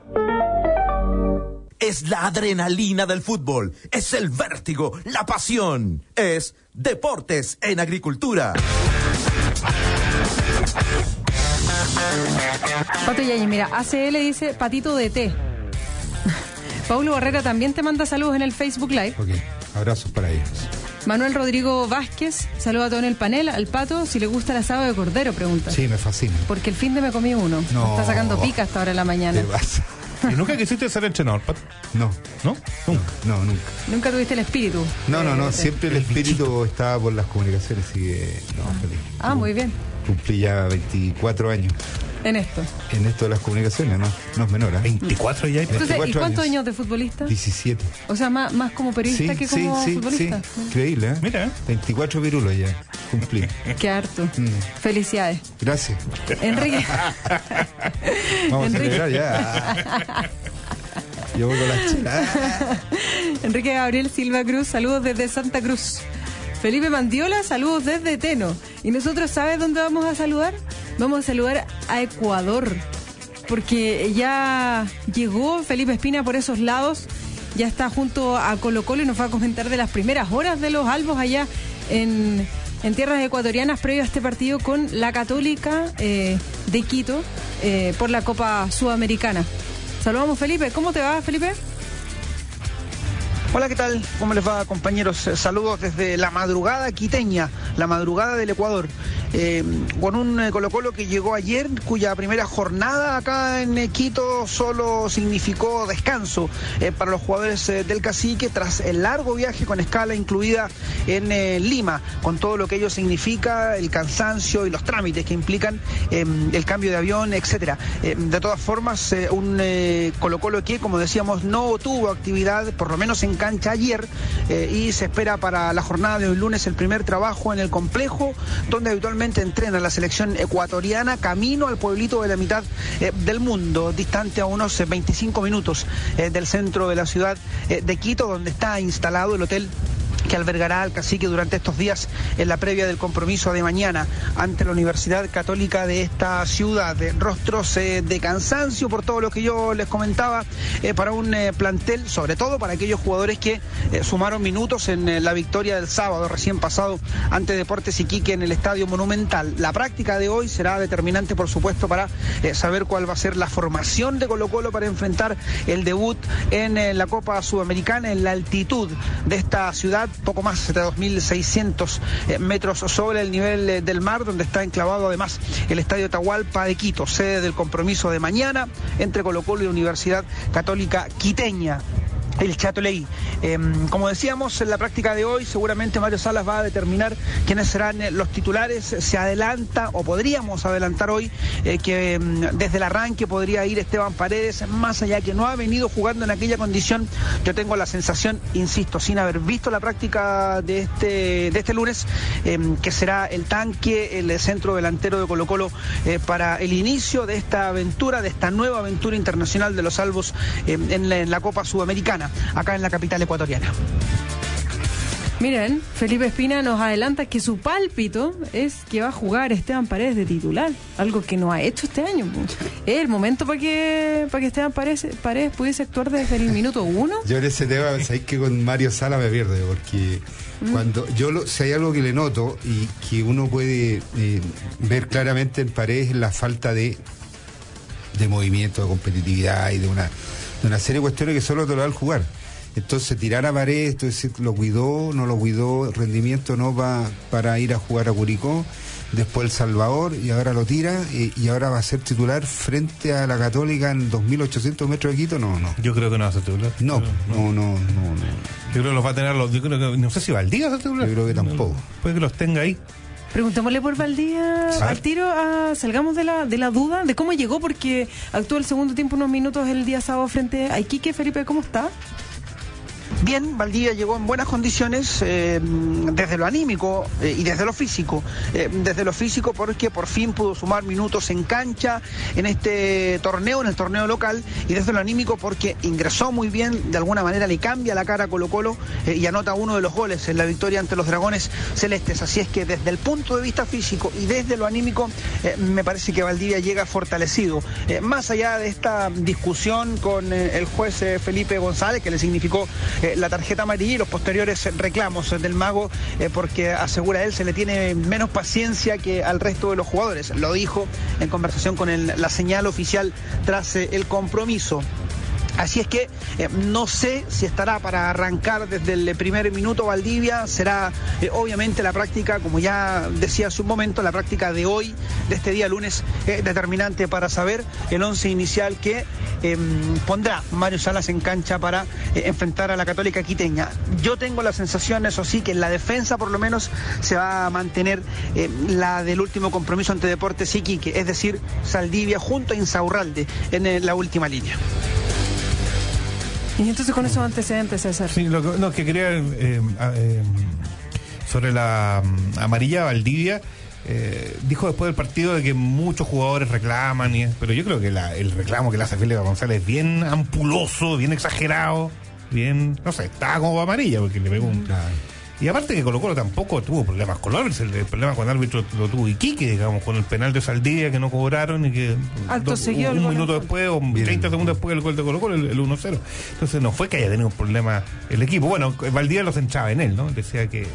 Es la adrenalina del fútbol, es el vértigo, la pasión, es Deportes en Agricultura. Pato Yañez, mira, A C L dice patito de té. Paulo Barrera también te manda saludos en el Facebook Live. Ok, abrazos para ellos. Manuel Rodrigo Vázquez, saluda a todo en el panel. Al Pato, si le gusta el asado de cordero, pregunta. Sí, me fascina. Porque el fin de me comí uno. No. Me está sacando pica hasta ahora en la mañana. ¿Qué pasa? ¿Y nunca quisiste ser entrenador, Pato? No. ¿No? Nunca. No, no, nunca. Nunca tuviste el espíritu. No, no, no. Eh, Siempre el espíritu estaba por las comunicaciones, así que no, feliz. Ah, muy bien. Cumplí ya veinticuatro años. en esto. En esto de las comunicaciones, no, no es menor. ¿eh? veinticuatro ya hay. Entonces, ¿y cuántos años de futbolista? diecisiete. O sea, más, más como periodista Sí, que sí, como sí, futbolista. sí. Increíble, ¿eh? Mira. veinticuatro virulos ya, cumplí. Qué harto. Mm. Felicidades. Gracias. Enrique. Vamos Enrique. a celebrar ya. Yo voy con la chela. Enrique Gabriel Silva Cruz, saludos desde Santa Cruz. Felipe Mandiola, saludos desde Teno. Y nosotros, ¿sabes dónde vamos a saludar? Vamos a saludar a Ecuador, porque ya llegó Felipe Espina por esos lados, ya está junto a Colo Colo y nos va a comentar de las primeras horas de los albos allá en, en tierras ecuatorianas previo a este partido con la Católica eh, de Quito eh, por la Copa Sudamericana. Saludamos, Felipe. ¿Cómo te va, Felipe? Hola, ¿qué tal? ¿Cómo les va, compañeros? Eh, saludos desde la madrugada quiteña, la madrugada del Ecuador, eh, con un eh, Colo Colo que llegó ayer, cuya primera jornada acá en eh, Quito solo significó descanso eh, para los jugadores eh, del Cacique tras el largo viaje con escala incluida en eh, Lima, con todo lo que ello significa, el cansancio y los trámites que implican eh, el cambio de avión, etcétera. Eh, de todas formas, eh, un eh, Colo Colo que, como decíamos, no tuvo actividad, por lo menos en cancha ayer, eh, y se espera para la jornada de hoy lunes el primer trabajo en el complejo donde habitualmente entrena la selección ecuatoriana, camino al pueblito de la mitad eh, del mundo, distante a unos eh, veinticinco minutos eh, del centro de la ciudad eh, de Quito, donde está instalado el hotel que albergará al Cacique durante estos días en la previa del compromiso de mañana ante la Universidad Católica de esta ciudad. De rostros eh, de cansancio por todo lo que yo les comentaba, eh, para un eh, plantel, sobre todo para aquellos jugadores que eh, sumaron minutos en eh, la victoria del sábado recién pasado ante Deportes Iquique en el Estadio Monumental. La práctica de hoy será determinante, por supuesto, para eh, saber cuál va a ser la formación de Colo Colo para enfrentar el debut en eh, la Copa Sudamericana en la altitud de esta ciudad, poco más de dos mil seiscientos eh, metros sobre el nivel eh, del mar, donde está enclavado además el Estadio Atahualpa de Quito, sede del compromiso de mañana entre Colo Colo y la Universidad Católica Quiteña, el Châtelet. Eh, como decíamos, en la práctica de hoy seguramente Mario Salas va a determinar quiénes serán eh, los titulares. Se adelanta, o podríamos adelantar hoy, eh, que eh, desde el arranque podría ir Esteban Paredes, más allá que no ha venido jugando en aquella condición. Yo tengo la sensación, insisto, sin haber visto la práctica de este, de este lunes, eh, que será el tanque, el centro delantero de Colo Colo eh, para el inicio de esta aventura, de esta nueva aventura internacional de los albos eh, en, la, en la Copa Sudamericana, acá en la capital ecuatoriana. Miren, Felipe Espina nos adelanta que su pálpito es que va a jugar Esteban Paredes de titular, algo que no ha hecho este año. Es el momento para que para que Esteban Paredes, Paredes pudiese actuar desde el minuto uno. Yo en ese tema, sabéis que con Mario Sala me pierde, porque mm. cuando yo lo, si hay algo que le noto y que uno puede eh, ver claramente en Paredes, es la falta de, de movimiento, de competitividad y de una, de una serie de cuestiones que solo te lo da el jugar. Entonces tirar a Paredes, entonces lo cuidó, no lo cuidó, rendimiento no va para ir a jugar a Curicó, después El Salvador, y ahora lo tira, y, y ahora va a ser titular frente a la Católica en dos mil ochocientos metros de Quito. No, no. Yo creo que no va a ser titular. No, no, no, no, no. Yo creo que los va a tener los, yo creo que, no sé si Valdía va a ser titular. Yo creo que tampoco. No, puede que los tenga ahí. Preguntémosle por Valdía al tiro, a, salgamos de la de la duda de cómo llegó, porque actuó el segundo tiempo unos minutos el día sábado frente a Iquique. Felipe, ¿cómo está? Bien, Valdivia llegó en buenas condiciones, eh, desde lo anímico eh, y desde lo físico. Eh, desde lo físico porque por fin pudo sumar minutos en cancha en este torneo, en el torneo local, y desde lo anímico porque ingresó muy bien, de alguna manera le cambia la cara a Colo Colo eh, y anota uno de los goles en la victoria ante los Dragones Celestes. Así es que desde el punto de vista físico y desde lo anímico, eh, me parece que Valdivia llega fortalecido. Eh, más allá de esta discusión con eh, el juez eh, Felipe González, que le significó Eh, la tarjeta amarilla, y los posteriores reclamos del mago, eh, porque asegura él se le tiene menos paciencia que al resto de los jugadores. Lo dijo en conversación con el, la señal oficial tras eh, el compromiso. Así es que eh, no sé si estará para arrancar desde el primer minuto Valdivia. Será eh, obviamente la práctica, como ya decía hace un momento, la práctica de hoy, de este día lunes, eh, determinante para saber el once inicial que eh, pondrá Mario Salas en cancha para eh, enfrentar a la Católica Quiteña. Yo tengo la sensación, eso sí, que en la defensa por lo menos se va a mantener eh, la del último compromiso ante Deportes Iquique, es decir, Saldivia junto a Insaurralde en eh, la última línea. Y entonces con esos antecedentes, César. Sí, lo que, no, que quería eh, eh, sobre la um, amarilla Valdivia, eh, dijo después del partido de que muchos jugadores reclaman, y, pero yo creo que la, el reclamo que le hace Felipe González es bien ampuloso, bien exagerado, bien, no sé, estaba como amarilla porque le pegó un... Claro. Y aparte que Colo Colo tampoco tuvo problemas con los árbitros, el problema con el árbitro lo tuvo Iquique, digamos, con el penal de Saldivia que no cobraron y que Alto do, seguido un, el un gol minuto después o Bien. treinta segundos después del gol de Colo Colo, el, el uno cero. Entonces no fue que haya tenido un problema el equipo. Bueno, Valdivia lo centraba en él, ¿no? Decía que,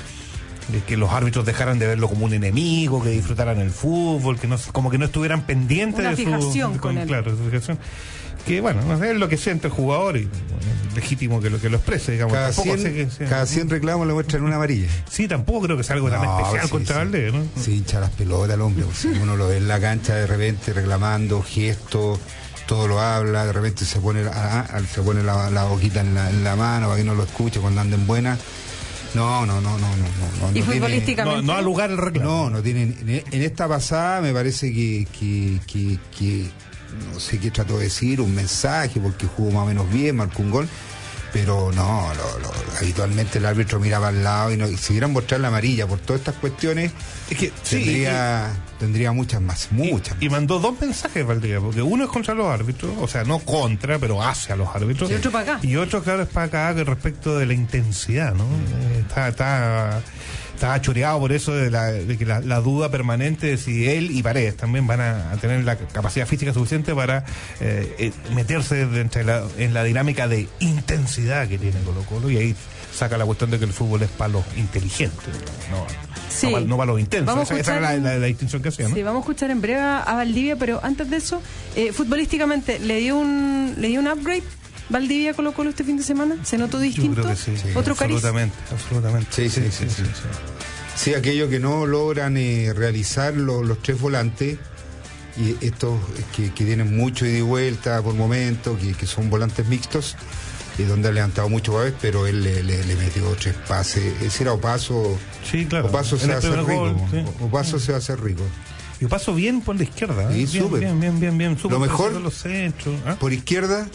de que los árbitros dejaran de verlo como un enemigo, que disfrutaran el fútbol, que no, como que no estuvieran pendientes Una de fijación su... con, con él. Claro, su fijación. Que bueno, no sé, es lo que siente el jugador y bueno, es legítimo que lo que lo exprese, digamos. Cada cien, sé que sea, cada cien reclamos le muestran una amarilla. Sí, tampoco creo que sea algo no, tan especial sí, contra sí. Valdés, ¿no? Sí, hincha las pelotas al hombre, pues, uno lo ve en la cancha de repente reclamando, gestos, todo lo habla, de repente se pone, ah, se pone la, la boquita en la, en la mano para que no lo escuche cuando anden buena. No, no, no, no, no, no. ¿Y no futbolísticamente? Tiene, no, no ha lugar el reclamo. No, no tienen. En, en esta pasada me parece que, que, que, que no sé qué trató de decir, un mensaje, porque jugó más o menos bien, marcó un gol, pero no, lo, lo, habitualmente el árbitro miraba al lado y, no, y si hubieran mostrar la amarilla por todas estas cuestiones, es que tendría, sí, y, tendría muchas más, muchas y, más. Y mandó dos mensajes, Valdivia, porque uno es contra los árbitros, o sea, no contra, pero hacia los árbitros. Y otro para acá. Y otro, claro, es para acá, que respecto de la intensidad, ¿no? Eh, está... está Estaba choreado por eso de, la, de que la, la duda permanente de si él y Paredes también van a, a tener la capacidad física suficiente para eh, eh, meterse entre la, en la dinámica de intensidad que tiene Colo Colo, y ahí saca la cuestión de que el fútbol es para los inteligentes, no, sí. no, para, no para los intensos. Esa, esa era la, la, la distinción que hacía, ¿no? Sí, vamos a escuchar en breve a Valdivia, pero antes de eso, eh, futbolísticamente, ¿le dio un le dio un upgrade Valdivia Colo Colo este fin de semana? ¿Se notó distinto? Yo creo que sí, sí. ¿Otro cariz? Absolutamente, absolutamente. Sí, sí, sí. sí, sí, sí. sí aquellos que no logran eh, realizar lo, los tres volantes, y estos que, que tienen mucho ida y vuelta por momentos, que, que son volantes mixtos, y donde ha levantado mucho Pavés, pero él le, le, le metió tres pases. Ese era Opaso. Sí, claro. Opaso se va a hacer rico. Sí. Opaso sí. se va a hacer rico. Y Opaso bien por la izquierda. Sí, ¿eh? bien, súper. Bien, bien, bien, bien. Super lo mejor, los centros, ¿eh? por izquierda.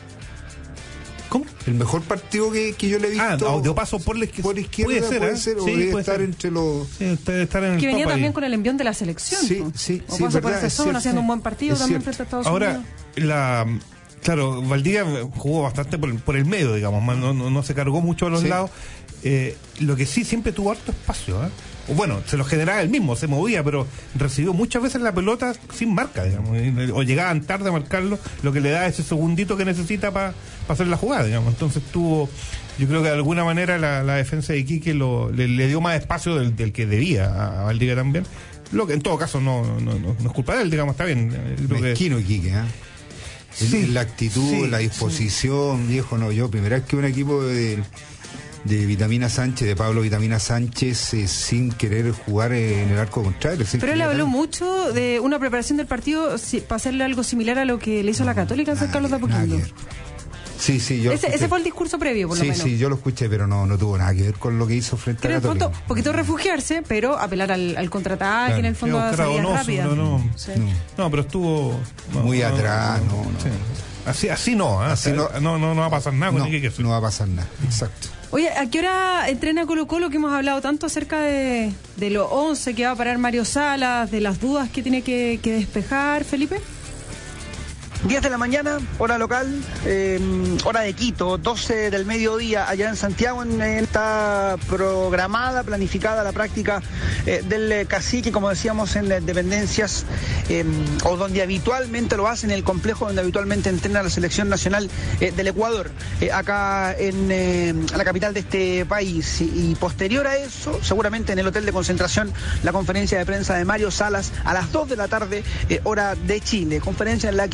¿Cómo? El mejor partido que, que yo le he visto. Ah, de Opaso por la izquierda. Por izquierda puede ser, puede ¿eh? ser, o sí, debe puede estar ser. entre los. Sí, debe estar en el que venía top también ahí. con el envión de la selección. Sí, ¿no? sí, Opaso sí. por verdad, esa zona, haciendo un buen partido es también cierto. frente a Estados Ahora, Unidos. la. Claro, Valdivia jugó bastante por, por el medio, digamos, no, no, no se cargó mucho a los sí. lados. Eh, lo que sí, siempre tuvo harto espacio, ¿eh? Bueno, se lo generaba él mismo, se movía, pero recibió muchas veces la pelota sin marca, digamos, o llegaban tarde a marcarlo, lo que le da ese segundito que necesita para pa hacer la jugada, digamos. Entonces tuvo, yo creo que de alguna manera la, la defensa de Iquique lo, le, le dio más espacio del, del que debía a, a Valdivia también, lo que en todo caso no, no, no, no es culpa de él, digamos, está bien. Mezquino Iquique, ¿eh? Sí, la actitud, sí, la disposición, sí. Viejo, no, yo primera vez que un equipo de, de Vitamina Sánchez, de Pablo Vitamina Sánchez, eh, sin querer jugar en el arco contrario. Pero él habló mucho de una preparación del partido si, para hacerle algo similar a lo que le hizo no, la Católica en San Carlos de Apoquindo. Sí, sí, yo ese, ese fue el discurso previo, por sí, lo menos. Sí, sí, yo lo escuché, pero no, no tuvo nada que ver con lo que hizo frente a la Católica. Un poquito refugiarse, pero apelar al, al contraataque, claro. En el fondo a salidas rápidas. No, no, sí. no, no, pero estuvo no, muy no, atrás, no, no. no. Sí. Así, así no, ¿eh? Así no, no, no, no va a pasar nada. No, que no va a pasar nada, exacto. Oye, ¿a qué hora entrena Colo Colo, que hemos hablado tanto acerca de, de los once que va a parar Mario Salas, de las dudas que tiene que, que despejar, Felipe? diez de la mañana, hora local, eh, hora de Quito, doce del mediodía, allá en Santiago, en, en, está programada, planificada la práctica eh, del cacique, como decíamos, en dependencias, eh, o donde habitualmente lo hacen, en el complejo donde habitualmente entrena la selección nacional eh, del Ecuador, eh, acá en eh, la capital de este país. Y, y posterior a eso, seguramente en el hotel de concentración, la conferencia de prensa de Mario Salas a las dos de la tarde, eh, hora de Chile, conferencia en la que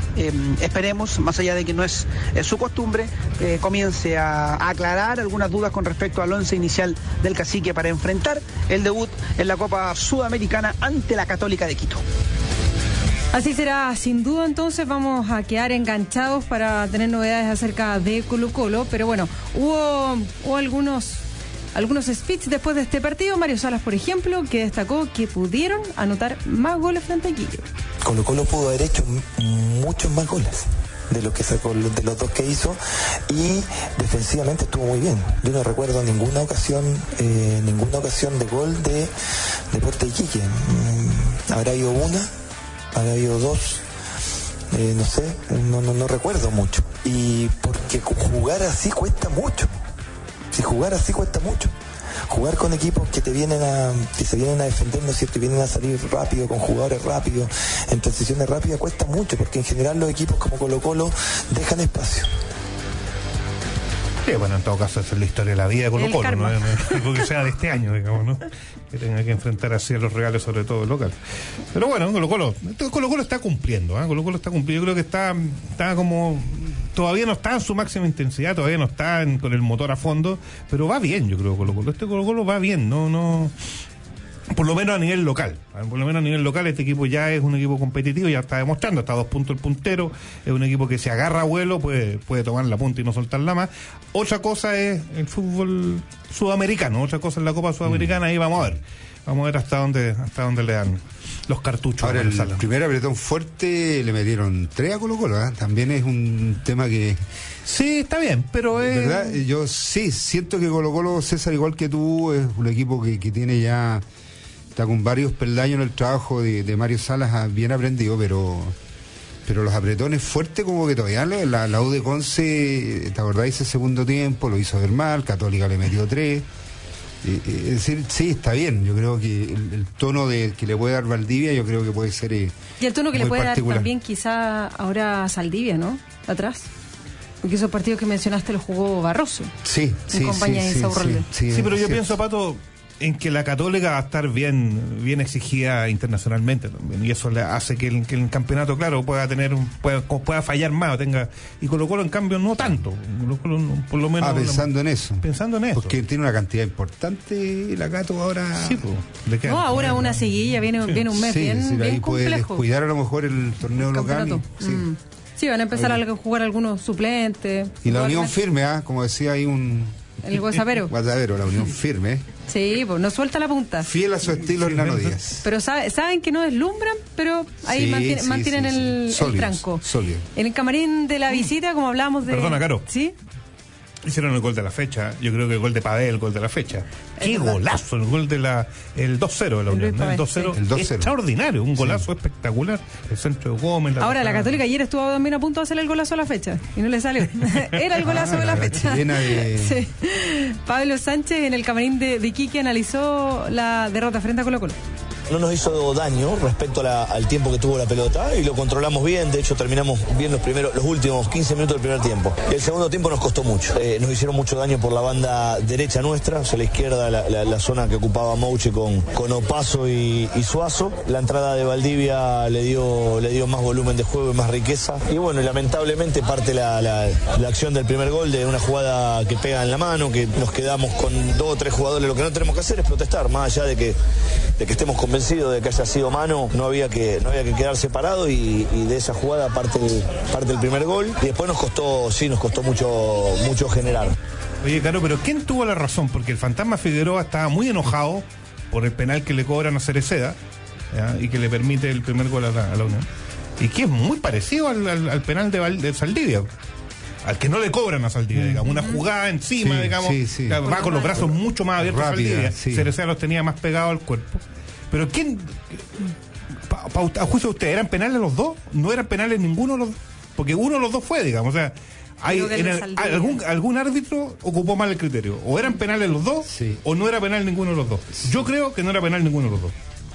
eh, esperemos, más allá de que no es, es su costumbre, eh, comience a, a aclarar algunas dudas con respecto al once inicial del Cacique para enfrentar el debut en la Copa Sudamericana ante la Católica de Quito. Así será, sin duda. Entonces vamos a quedar enganchados para tener novedades acerca de Colo-Colo, pero bueno, hubo, hubo algunos algunos speeches después de este partido. Mario Salas, por ejemplo, que destacó que pudieron anotar más goles frente a Iquique. Colo-Colo pudo haber hecho m- muchos más goles de los que sacó, de los dos que hizo, y defensivamente estuvo muy bien. Yo no recuerdo ninguna ocasión eh, ninguna ocasión de gol de Deportes Iquique. Mm, habrá habido una, habrá habido dos, eh, no sé, no, no, no recuerdo mucho. Y porque jugar así cuesta mucho. Si jugar así cuesta mucho. Jugar con equipos que te vienen a, que se vienen a defender, ¿no es cierto? Y vienen a salir rápido, con jugadores rápidos, en transiciones rápidas, cuesta mucho, porque en general los equipos como Colo-Colo dejan espacio. Sí, bueno, en todo caso, esa es la historia de la vida de Colo-Colo, no, no, no, no que sea de este año, digamos, ¿no? Que tenga que enfrentar así a los reales, sobre todo local. Pero bueno, Colo-Colo, Colo-Colo está cumpliendo, ¿eh? Colo-Colo está cumpliendo. Yo creo que está, está como, todavía no está en su máxima intensidad, todavía no está en, con el motor a fondo, pero va bien, yo creo, Colo-Colo. Este Colo-Colo va bien, no, no, por lo menos a nivel local. Por lo menos a nivel local este equipo ya es un equipo competitivo, ya está demostrando, está a dos puntos el puntero, es un equipo que se agarra a vuelo, puede, puede tomar la punta y no soltarla más. Otra cosa es el fútbol sudamericano, otra cosa es la Copa Sudamericana, ahí vamos a ver. Vamos a ver hasta dónde, hasta dónde le dan los cartuchos. Ahora, el sala. Primer apretón fuerte le metieron tres a Colo-Colo, ¿eh? También es un tema que... Sí, está bien, pero es... ¿Verdad? Yo sí, siento que Colo-Colo, César, igual que tú, es un equipo que, que tiene ya... Está con varios peldaños en el trabajo de, de Mario Salas, bien aprendido, pero pero los apretones fuertes como que todavía la, la U de Conce, ¿te acordáis ese segundo tiempo? Lo hizo ver mal, Católica le metió tres. Eh, eh, es decir, sí, está bien. Yo creo que el, el tono de que le puede dar Valdivia, yo creo que puede ser eh, y el tono que le puede particular. dar también quizá ahora a Saldivia, ¿no? Atrás. Porque esos partidos que mencionaste los jugó Barroso. Sí, en sí, compañía sí, de sí, Insaurralde. Sí, sí, sí, pero yo pienso, Pato, en que la Católica va a estar bien bien exigida internacionalmente también, y eso le hace que el, que el campeonato, claro, pueda tener un, pueda, pueda fallar más o tenga, y Colo-Colo en cambio no tanto. Colo-Colo no, por lo menos ah, pensando en eso pensando en eso porque tiene una cantidad importante la Cato ahora. Sí, pues, le queda, no, ahora una seguilla, viene, sí. viene un mes sí, bien, sí, bien ahí puede complejo, cuidar a lo mejor el torneo el local y, sí. Mm. sí, van a empezar ahí a jugar algunos suplentes y la unión firme, ¿eh? Como decía ahí un el Guasapero. Guasapero, la unión firme. Sí, pues no suelta la punta. Fiel a su estilo en Nano Díaz. Pero sabe, saben que no deslumbran, pero ahí sí, mantiene, sí, mantienen sí, el, sí. Sólidos, el tranco. Sólido. En el camarín de la visita, como hablábamos de... Perdona, Caro. ¿Sí? Hicieron el gol de la fecha. Yo creo que el gol de Padel, el gol de la fecha. ¡Qué golazo! El gol de la... El dos cero de la Unión. El dos cero. El dos cero. Extraordinario. Un golazo sí. espectacular. El centro de Gómez. La Ahora, pasada. La Católica ayer estuvo también a punto de hacer el golazo a la fecha. Y no le salió. Era el golazo ah, de la, la fecha. De... Sí. Pablo Sánchez en el camarín de, de Iquique analizó la derrota frente a Colo-Colo. No nos hizo daño respecto a la, al tiempo que tuvo la pelota y lo controlamos bien. De hecho, terminamos bien los primeros, los últimos quince minutos del primer tiempo. El segundo tiempo nos costó mucho. Eh, nos hicieron mucho daño por la banda derecha nuestra, o sea, la izquierda, la, la, la zona que ocupaba Mouche con, con Opaso y, y Suazo. La entrada de Valdivia le dio, le dio más volumen de juego y más riqueza. Y bueno, y lamentablemente parte la, la, la acción del primer gol de una jugada que pega en la mano, que nos quedamos con dos o tres jugadores. Lo que no tenemos que hacer es protestar, más allá de que, de que estemos convencidos de que haya sido mano, no había que no había que quedar separado y, y de esa jugada parte el, parte el primer gol y después nos costó, sí, nos costó mucho mucho generar. Oye, claro, pero ¿quién tuvo la razón? Porque el Fantasma Figueroa estaba muy enojado por el penal que le cobran a Cereceda, ¿ya? Y que le permite el primer gol a la, a la Unión. Y que es muy parecido al, al, al penal de, Val, de Saldivia, al que no le cobran a Saldivia, digamos, una jugada encima, sí, digamos, sí, sí. Va con los brazos mucho más abiertos. Rápida, Saldivia, sí. Cereceda los tenía más pegados al cuerpo. Pero ¿quién, pa, pa, a juicio de usted, eran penales los dos? ¿No eran penales ninguno de los dos? Porque uno de los dos fue, digamos, o sea, hay, en el, algún, algún árbitro ocupó mal el criterio. O eran penales los dos, sí. o no era penal ninguno de los dos. Sí. Yo creo que no era penal ninguno de los dos.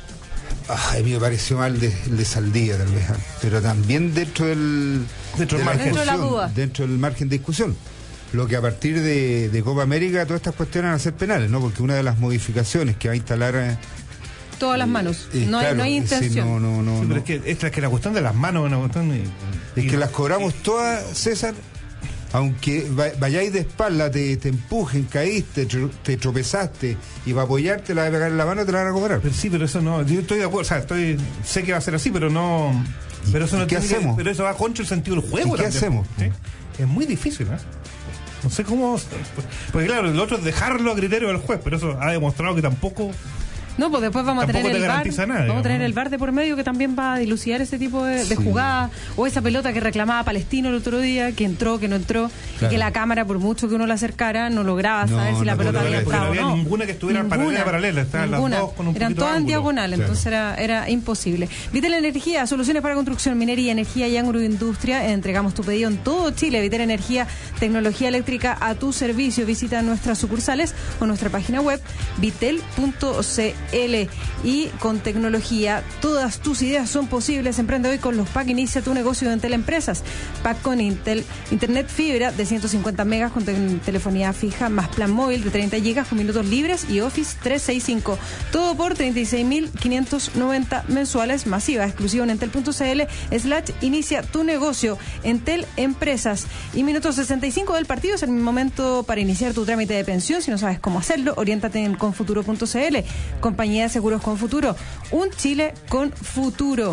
Ah, a mí me pareció mal de, de Saldivia, tal vez, pero también dentro del dentro, de del margen. dentro, de la duda. dentro del margen de discusión. Lo que a partir de, de Copa América todas estas cuestiones van a ser penales, ¿no? Porque una de las modificaciones que va a instalar todas las manos. Eh, no, claro, hay, no hay intención. Sí, no, no, no, sí, no. pero es que, es la, que la cuestión de las manos es una cuestión... Y, es y, que las cobramos todas, César, aunque va, vayáis de espalda, te, te empujen, caíste, tro, te tropezaste, y para apoyarte la de pegar en la mano te la van a cobrar. Pero sí, pero eso no... Yo estoy de acuerdo, o sea, estoy, sé que va a ser así, pero no... Pero eso no ¿Qué tiene hacemos? Que, pero eso va contra el sentido del juego. ¿Y qué también, hacemos? ¿sí? Es muy difícil, ¿eh? No sé cómo... Porque claro, el otro es dejarlo a criterio del juez, pero eso ha demostrado que tampoco... No, pues después vamos a tener el VAR. Nada, vamos digamos, a tener ¿no? el VAR de por medio que también va a dilucidar ese tipo de, de Sí. jugadas. O esa pelota que reclamaba Palestino el otro día, que entró, que no entró, Claro. y que la cámara, por mucho que uno la acercara, no lograba No, saber si la no pelota había lograba, entrado porque o no no. había ninguna que estuviera Ninguna, paralela, paralela, estaban las ninguna. dos con un Eran poquito todas de en ángulo. diagonal, Claro. entonces era, era imposible. Vitel Energía, soluciones para construcción, minería, energía y agroindustria. Entregamos tu pedido en todo Chile. Vitel Energía, tecnología eléctrica a tu servicio. Visita nuestras sucursales o nuestra página web vitel punto c l. Y con tecnología, todas tus ideas son posibles. Emprende hoy con los P A C. Inicia tu negocio de Entel Empresas. P A C con Intel, internet fibra de ciento cincuenta megas con te telefonía fija, más plan móvil de treinta gigas con minutos libres y Office trescientos sesenta y cinco. Todo por treinta y seis mil quinientos noventa mensuales, masiva, exclusivo en entel punto c l slash inicia tu negocio. Entel Empresas. Y minuto sesenta y cinco del partido es el momento para iniciar tu trámite de pensión. Si no sabes cómo hacerlo, oriéntate en confuturo punto c l. Compañía de Seguros con Futuro. Un Chile con futuro.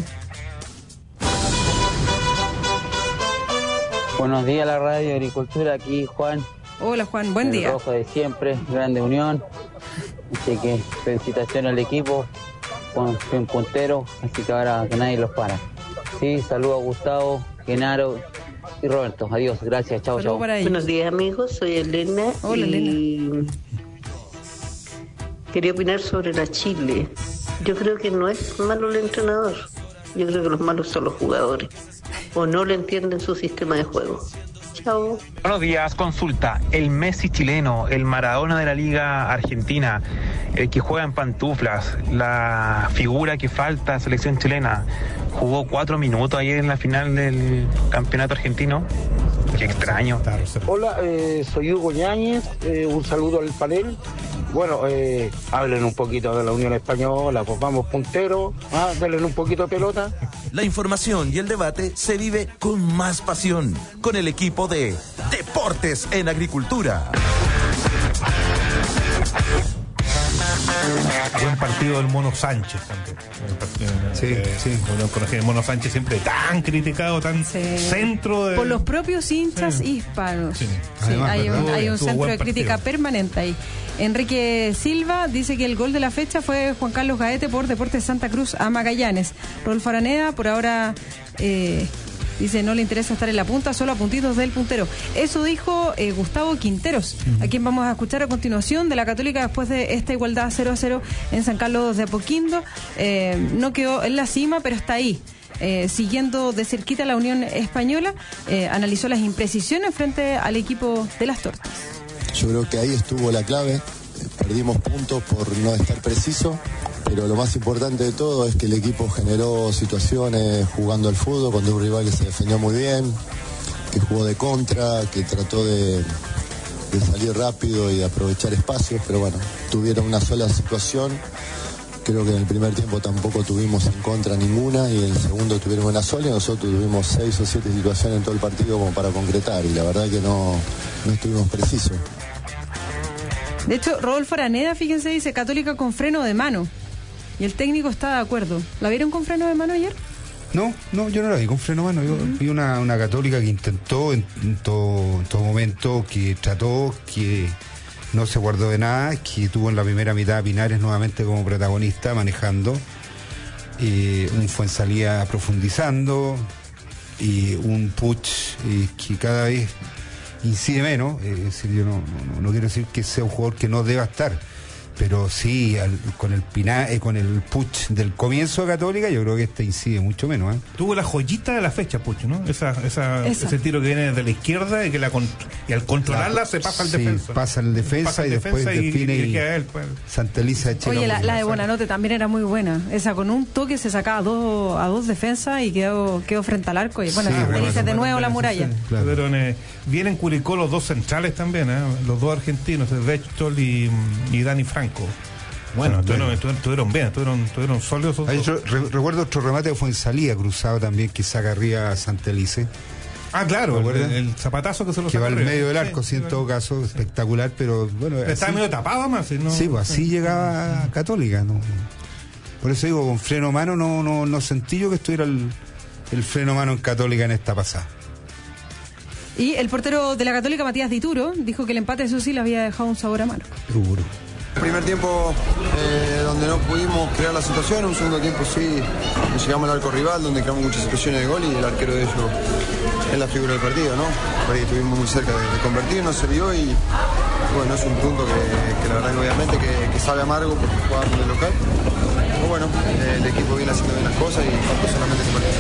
Buenos días, la radio Agricultura, aquí Juan. Hola Juan, buen el día. Rojo de siempre, grande unión. Así que felicitaciones al equipo, Juan fue un puntero, así que ahora que nadie los para. Sí, saludo a Gustavo, Genaro y Roberto. Adiós, gracias, chao, chao. Buenos días amigos, soy Elena. Hola, y Elena. Quería opinar sobre la Chile. Yo creo que no es malo el entrenador. Yo creo que los malos son los jugadores. O no le entienden su sistema de juego. Chao. Buenos días, consulta. El Messi chileno, el Maradona de la Liga Argentina, el que juega en pantuflas, la figura que falta, selección chilena, jugó cuatro minutos ayer en la final del campeonato argentino. Qué extraño. Hola, eh, soy Hugo Ñáñez, eh, un saludo al panel. Bueno, eh, hablen un poquito de la Unión Española, pues vamos punteros, ah, denle un poquito de pelota. La información y el debate se vive con más pasión con el equipo de Deportes en Agricultura. Buen partido del Mono Sánchez también. Sí, eh, sí. Bueno, conocí el Mono Sánchez siempre tan criticado, tan Sí. centro de... Por los propios hinchas Sí. hispanos. Sí. Sí, Además, hay un, ¿verdad? hay un Tuvo centro buen de crítica partido. permanente ahí. Enrique Silva dice que el gol de la fecha fue Juan Carlos Gaete por Deportes Santa Cruz a Magallanes. Rodolfo Araneda, por ahora, eh, dice no le interesa estar en la punta, solo a puntitos del puntero. Eso dijo eh, Gustavo Quinteros, a quien vamos a escuchar a continuación de la Católica después de esta igualdad cero a cero en San Carlos de Apoquindo. Eh, no quedó en la cima, pero está ahí. Eh, siguiendo de cerquita la Unión Española, eh, analizó las imprecisiones frente al equipo de las Tortas. Yo creo que ahí estuvo la clave, perdimos puntos por no estar preciso, pero lo más importante de todo es que el equipo generó situaciones jugando al fútbol contra un rival que se defendió muy bien, que jugó de contra, que trató de, de salir rápido y de aprovechar espacios, pero bueno, tuvieron una sola situación. Creo que en el primer tiempo tampoco tuvimos en contra ninguna y en el segundo tuvieron una sola y nosotros tuvimos seis o siete situaciones en todo el partido como para concretar y la verdad que no, no estuvimos precisos. De hecho, Rodolfo Araneda, fíjense, dice Católica con freno de mano. Y el técnico está de acuerdo. ¿La vieron con freno de mano ayer? No, no, yo no la vi con freno mano. Yo Uh-huh. vi una, una Católica que intentó en, en, todo, en todo momento, que trató, que no se guardó de nada, que tuvo en la primera mitad a Pinares nuevamente como protagonista, manejando. Eh, un Fuenzalía profundizando y un Puch eh, que cada vez incide menos. Eh, es decir, yo no, no, no quiero decir que sea un jugador que no deba estar, pero sí, al, con el Pina, eh, con el Puch del comienzo de Católica, yo creo que este incide mucho menos. ¿eh? Tuvo la joyita de la fecha, Pucho, ¿no? Esa, esa, Esa. Ese tiro que viene desde la izquierda y que la con- y al controlarla se pasa al Sí, defensa. pasa al defensa Pasa al y después defensa y- define y y, queda él, pues. Santa Elisa echa Oye, la, muy la de bien. Bonanote también era muy buena. Esa con un toque se sacaba a dos, a dos defensas y quedó, quedó frente al arco. Y bueno, Sí, le bueno, dice de bueno, nuevo la sí, muralla. sí, claro. Pero eh, vienen Curicó los dos centrales también, ¿eh? Los dos argentinos, Bechtel y, y Dani Franco. Bueno, estuvieron, estuvieron bien, estuvieron, estuvieron sólidos. Hay otro, re, recuerdo otro remate que fue en salida cruzado también, que saca arriba a Santelice. Ah, claro, el, el zapatazo que se lo que va al medio del arco, sí, sí, en todo caso, espectacular, pero bueno. Estaba medio tapado más. ¿No? Sí, pues así llegaba a Católica, ¿no? Por eso digo, con freno mano no, no, no sentí yo que estuviera el, el freno mano en Católica en esta pasada. Y el portero de la Católica, Matías Dituro, dijo que el empate, eso sí, le había dejado un sabor amargo. Seguro. Primer tiempo eh, donde no pudimos crear la situación, un segundo tiempo sí llegamos al arco rival, donde creamos muchas situaciones de gol y el arquero de ellos es la figura del partido, ¿no? Por ahí estuvimos muy cerca de, de convertir, no se vio y bueno, es un punto que, que la verdad que obviamente que, que sabe amargo porque jugábamos de local. Pero bueno, eh, el equipo viene haciendo bien las cosas y faltó solamente ese partido.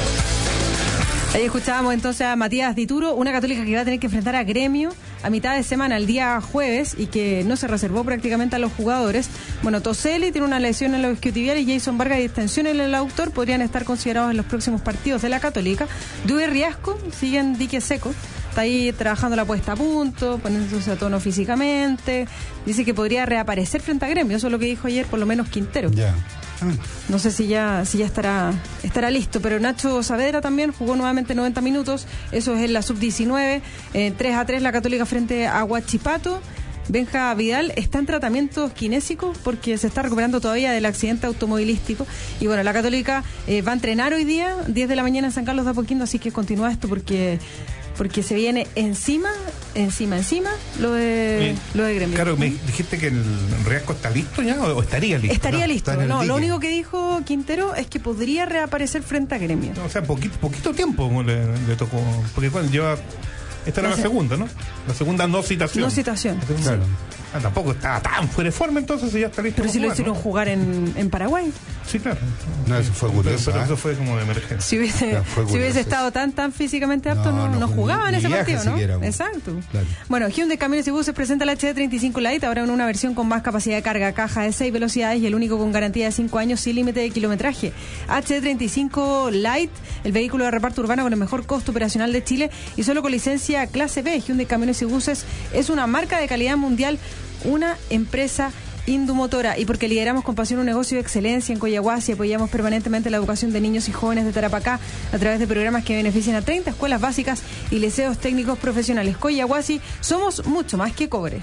Ahí escuchábamos entonces a Matías Dituro, una Católica que va a tener que enfrentar a Gremio a mitad de semana, el día jueves, y que no se reservó prácticamente a los jugadores. Bueno, Toselli tiene una lesión en los isquiotibiales y Jason Vargas y extensión en el autor podrían estar considerados en los próximos partidos de la Católica. Dewey Riasco sigue en dique seco, está ahí trabajando la puesta a punto, poniéndose a tono físicamente. Dice que podría reaparecer frente a Gremio, eso es lo que dijo ayer por lo menos Quintero. Ya. Yeah. No sé si ya si ya estará estará listo, pero Nacho Saavedra también jugó nuevamente noventa minutos, eso es en la sub diecinueve, eh, tres a tres la Católica frente a Huachipato. Benja Vidal está en tratamientos kinésicos porque se está recuperando todavía del accidente automovilístico. Y bueno, la Católica eh, va a entrenar hoy día, diez de la mañana en San Carlos de Apoquindo, así que continúa esto porque porque se viene encima, encima, encima lo de eh, lo de Gremio. Claro, me dijiste que el Riasco está listo ya o estaría listo. Estaría no, listo, no, lo único que dijo Quintero es que podría reaparecer frente a Gremio. No, o sea, poquito, poquito tiempo le, le tocó, porque bueno, lleva... Esta era no la sé. segunda, ¿no? La segunda no citación. No citación. Claro. Ah, tampoco estaba tan fuera de forma, entonces ya está listo. Pero si jugar, lo hicieron ¿no? jugar en, en Paraguay. Sí, claro. No, eso fue curioso. Pero, pero ¿eh? eso fue como de emergencia. Si hubiese, ya, si hubiese estado tan tan físicamente apto, no, no, no, no jugaba en ese partido, ¿no? Siquiera, exacto. Claro. Bueno, Hyundai Camiones y Buses presenta el H D treinta y cinco Lite, ahora en una versión con más capacidad de carga, caja de seis velocidades y el único con garantía de cinco años sin límite de kilometraje. H D treinta y cinco Lite, el vehículo de reparto urbano con el mejor costo operacional de Chile y solo con licencia clase B. Hyundai Camiones y Buses es una marca de calidad mundial, una empresa Indumotora, y porque lideramos con pasión un negocio de excelencia en Coyahuasi, apoyamos permanentemente la educación de niños y jóvenes de Tarapacá a través de programas que benefician a treinta escuelas básicas y liceos técnicos profesionales. Coyahuasi, somos mucho más que cobre.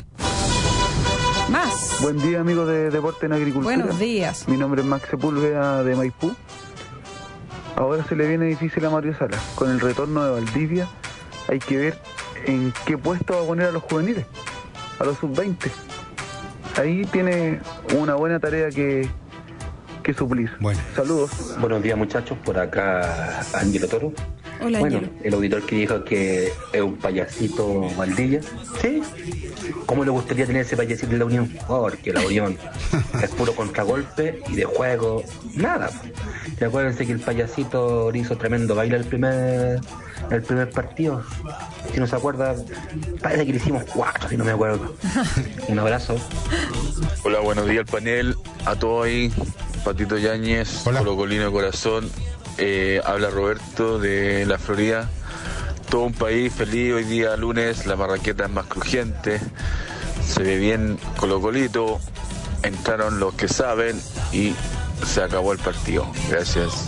Más. Buen día, amigos de Deporte en Agricultura. Buenos días. Mi nombre es Max Sepúlveda de Maipú. Ahora se le viene difícil a Mario Sala. Con el retorno de Valdivia hay que ver en qué puesto va a poner a los juveniles, a los sub veinte. Ahí tiene una buena tarea que, que suplir. Bueno. Saludos. Buenos días, muchachos. Por acá Ángelo Toro. Hola, bueno, Ángelo. El auditor que dijo que es un payasito Valdivia. ¿Sí? ¿Cómo le gustaría tener ese payasito en la Unión? Porque la Unión es puro contragolpe y de juego, nada. Y acuérdense que el payasito le hizo tremendo baile el primer, el primer partido. Si no se acuerda, parece que le hicimos cuatro, si no me acuerdo. Un abrazo. Hola, buenos días al panel, a todos ahí, Patito Yáñez, Colocolino de Corazón, eh, habla Roberto de la Florida. Todo un país feliz, hoy día lunes, la marraqueta es más crujiente, se ve bien Colocolito, entraron los que saben y se acabó el partido. Gracias.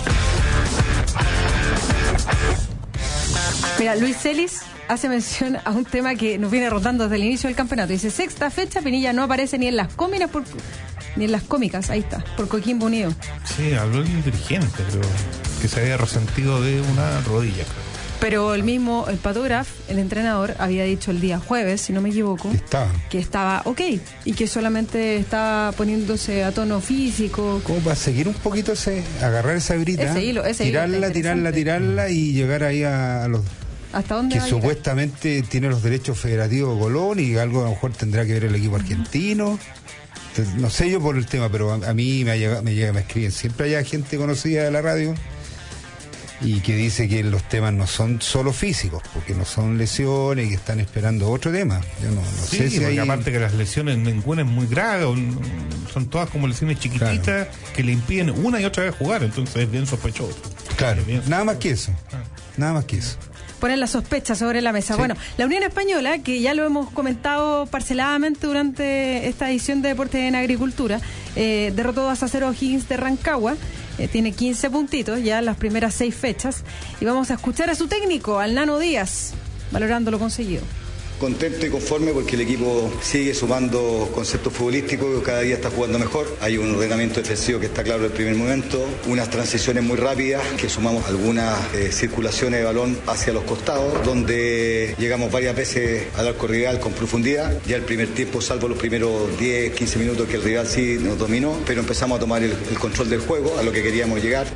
Mira, Luis Celis hace mención a un tema que nos viene rotando desde el inicio del campeonato. Dice, sexta fecha, Pinilla no aparece ni en las cómicas por, ni en las cómicas, ahí está, por Coquimbo Unido. Sí, habló el dirigente, pero que se había resentido de una rodilla. Pero el mismo, el Pato Graf, el entrenador, había dicho el día jueves, si no me equivoco, que estaba, que estaba ok, y que solamente estaba poniéndose a tono físico. ¿Cómo para seguir un poquito ese, agarrar esa brita, ese hilo, ese tirarla, hilo tirarla, tirarla y llegar ahí a, a los... ¿Hasta dónde que va supuestamente tiene los derechos federativos Colón y algo a lo mejor tendrá que ver el equipo argentino? Entonces, no sé yo por el tema, pero a, a mí me llega, me llega, me escriben siempre hay gente conocida de la radio y que dice que los temas no son solo físicos, porque no son lesiones y que están esperando otro tema. Yo no, no sí, sé si hay... aparte que las lesiones ninguna es muy grave, son todas como lesiones chiquititas, claro, que le impiden una y otra vez jugar, entonces es bien sospechoso. Claro, bien nada más que eso, ah. nada más que eso. Poner la sospecha sobre la mesa. Sí. Bueno, la Unión Española, que ya lo hemos comentado parceladamente durante esta edición de Deportes en Agricultura, Eh, derrotó dos a cero a O'Higgins de Rancagua. Eh, tiene quince puntitos ya en las primeras seis fechas. Y vamos a escuchar a su técnico, al Nano Díaz, valorando lo conseguido. Contento y conforme porque el equipo sigue sumando conceptos futbolísticos, cada día está jugando mejor. Hay un ordenamiento defensivo que está claro en el primer momento, unas transiciones muy rápidas, que sumamos algunas eh, circulaciones de balón hacia los costados, donde llegamos varias veces al arco rival con profundidad. Ya el primer tiempo, salvo los primeros diez, quince minutos que el rival sí nos dominó, pero empezamos a tomar el, el control del juego, a lo que queríamos llegar.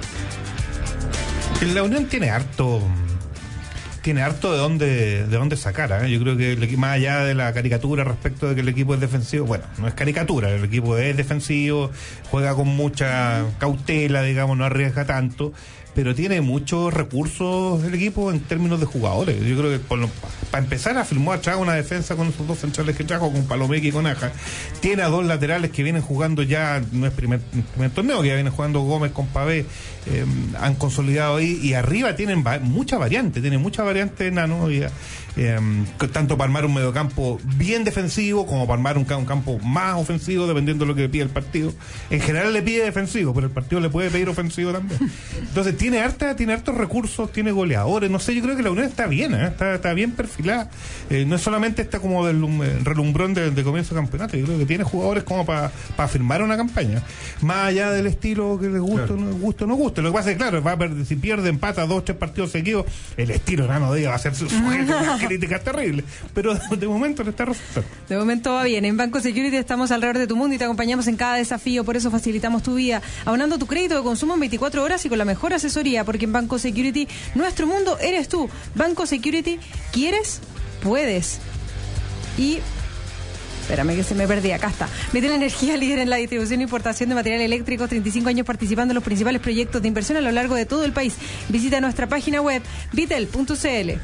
La Unión tiene harto... tiene harto de dónde de dónde sacar, ¿eh? Yo creo que el equipo, más allá de la caricatura respecto de que el equipo es defensivo, bueno, no es caricatura, el equipo es defensivo, juega con mucha cautela, digamos, no arriesga tanto, pero tiene muchos recursos el equipo en términos de jugadores. Yo creo que por lo, para empezar a firmar atrás una defensa con esos dos centrales que trajo, con Palomeque y con Aja. Tiene a dos laterales que vienen jugando ya, no es primer, primer torneo, que ya vienen jugando Gómez con Pavé, eh, han consolidado ahí, y arriba tienen va, mucha variante, tienen mucha variante Nano, y, eh, tanto para armar un mediocampo bien defensivo como para armar un, un campo más ofensivo, dependiendo de lo que le pide el partido. En general le pide defensivo, pero el partido le puede pedir ofensivo también. Entonces tiene harta, tiene hartos recursos, tiene goleadores, no sé, yo creo que la Unión está bien, ¿eh? está, está bien perfilada, eh, no es solamente está como del relumbrón de, de comienzo de campeonato, yo creo que tiene jugadores como para pa firmar una campaña, más allá del estilo que les guste, claro. no guste, no guste. Lo que pasa es que, claro, va a perder, si pierde, empata dos, tres partidos seguidos, el estilo Nano Díaz va a ser sujeto a unas críticas terribles, pero de momento le está resultando. De momento va bien. En Banco Security estamos alrededor de tu mundo y te acompañamos en cada desafío, por eso facilitamos tu vida, abonando tu crédito de consumo en veinticuatro horas y con la mejor asesoría, porque en Banco Security nuestro mundo eres tú. Banco Security, ¿quieres? Puedes. Y espérame que se me perdí, acá está. Vital Energía, líder en la distribución e importación de material eléctrico, treinta y cinco años participando en los principales proyectos de inversión a lo largo de todo el país. Visita nuestra página web vitel punto c l.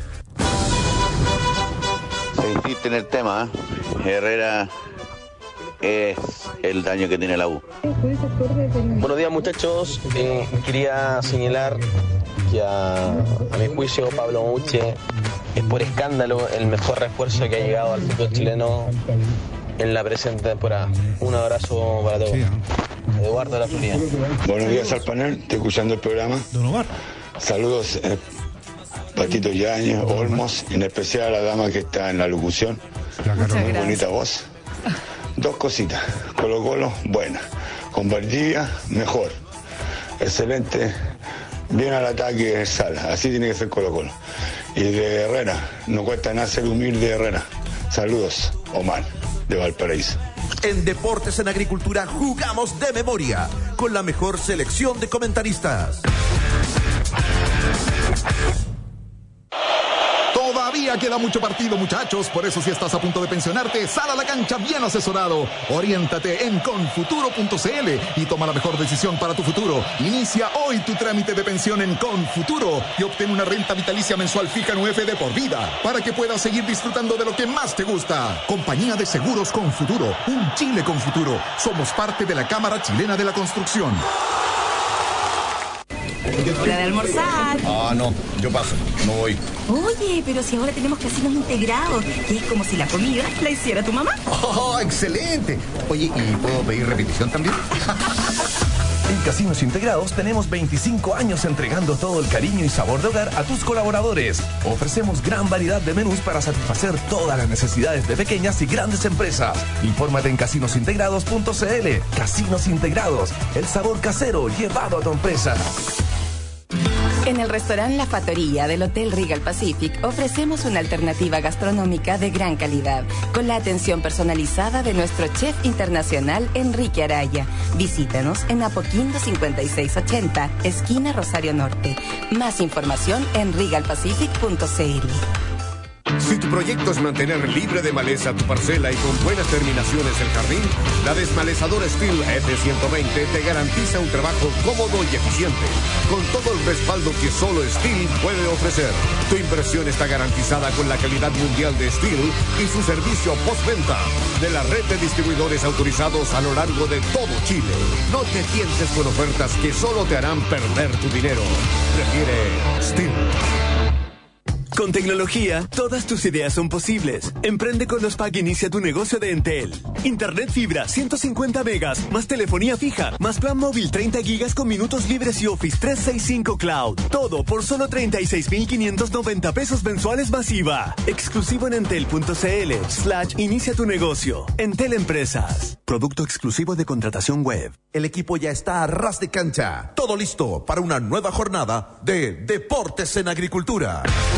Se insiste en el tema, ¿eh? Herrera es el daño que tiene la U. Buenos días, muchachos. Eh, quería señalar que a, a mi juicio Pablo Mouche es por escándalo el mejor refuerzo que ha llegado al fútbol chileno en la presente temporada. Un abrazo para todos. Eduardo de la Florida. Buenos días al panel, estoy escuchando el programa. Don Omar. Saludos, eh, Patito Yáñez, Olmos, en especial a la dama que está en la locución. Muy bonita voz. Dos cositas. Colo Colo, buena. Con Valdivia, mejor. Excelente. Bien al ataque, Sala. Así tiene que ser Colo Colo. Y de Herrera, no cuesta nada ser humilde de Herrera. Saludos, Omar, de Valparaíso. En Deportes en Agricultura jugamos de memoria, con la mejor selección de comentaristas. Todavía queda mucho partido, muchachos, por eso si estás a punto de pensionarte, sal a la cancha bien asesorado. Oriéntate en confuturo punto c l y toma la mejor decisión para tu futuro. Inicia hoy tu trámite de pensión en Confuturo y obtén una renta vitalicia mensual fija en U F D por vida, para que puedas seguir disfrutando de lo que más te gusta. Compañía de Seguros Confuturo, un Chile con futuro. Somos parte de la Cámara Chilena de la Construcción. Hora de almorzar. Ah, no, yo paso, no voy. Oye, pero si ahora tenemos casinos integrados, que es como si la comida la hiciera tu mamá. ¡Oh, excelente! Oye, ¿y puedo pedir repetición también? En Casinos Integrados tenemos veinticinco años entregando todo el cariño y sabor de hogar a tus colaboradores. Ofrecemos gran variedad de menús para satisfacer todas las necesidades de pequeñas y grandes empresas. Infórmate en casinos integrados punto c l. Casinos Integrados, el sabor casero llevado a tu empresa. En el restaurante La Fattoría del Hotel Regal Pacific ofrecemos una alternativa gastronómica de gran calidad, con la atención personalizada de nuestro chef internacional Enrique Araya. Visítanos en Apoquindo cincuenta y seis ochenta, esquina Rosario Norte. Más información en regal pacific punto c l. Si tu proyecto es mantener libre de maleza tu parcela y con buenas terminaciones el jardín, la desmalezadora Stihl F ciento veinte te garantiza un trabajo cómodo y eficiente, con todo el respaldo que solo Stihl puede ofrecer. Tu inversión está garantizada con la calidad mundial de Stihl y su servicio postventa de la red de distribuidores autorizados a lo largo de todo Chile. No te tientes con ofertas que solo te harán perder tu dinero. Prefiere Stihl. Con tecnología, todas tus ideas son posibles. Emprende con los Pack Inicia tu negocio de Entel. Internet fibra ciento cincuenta megas, más telefonía fija, más plan móvil treinta gigas con minutos libres y Office trescientos sesenta y cinco Cloud. Todo por solo treinta y seis mil quinientos noventa pesos mensuales masiva. Exclusivo en entel.cl slash inicia tu negocio. Entel Empresas. Producto exclusivo de contratación web. El equipo ya está a ras de cancha. Todo listo para una nueva jornada de Deportes en Agricultura.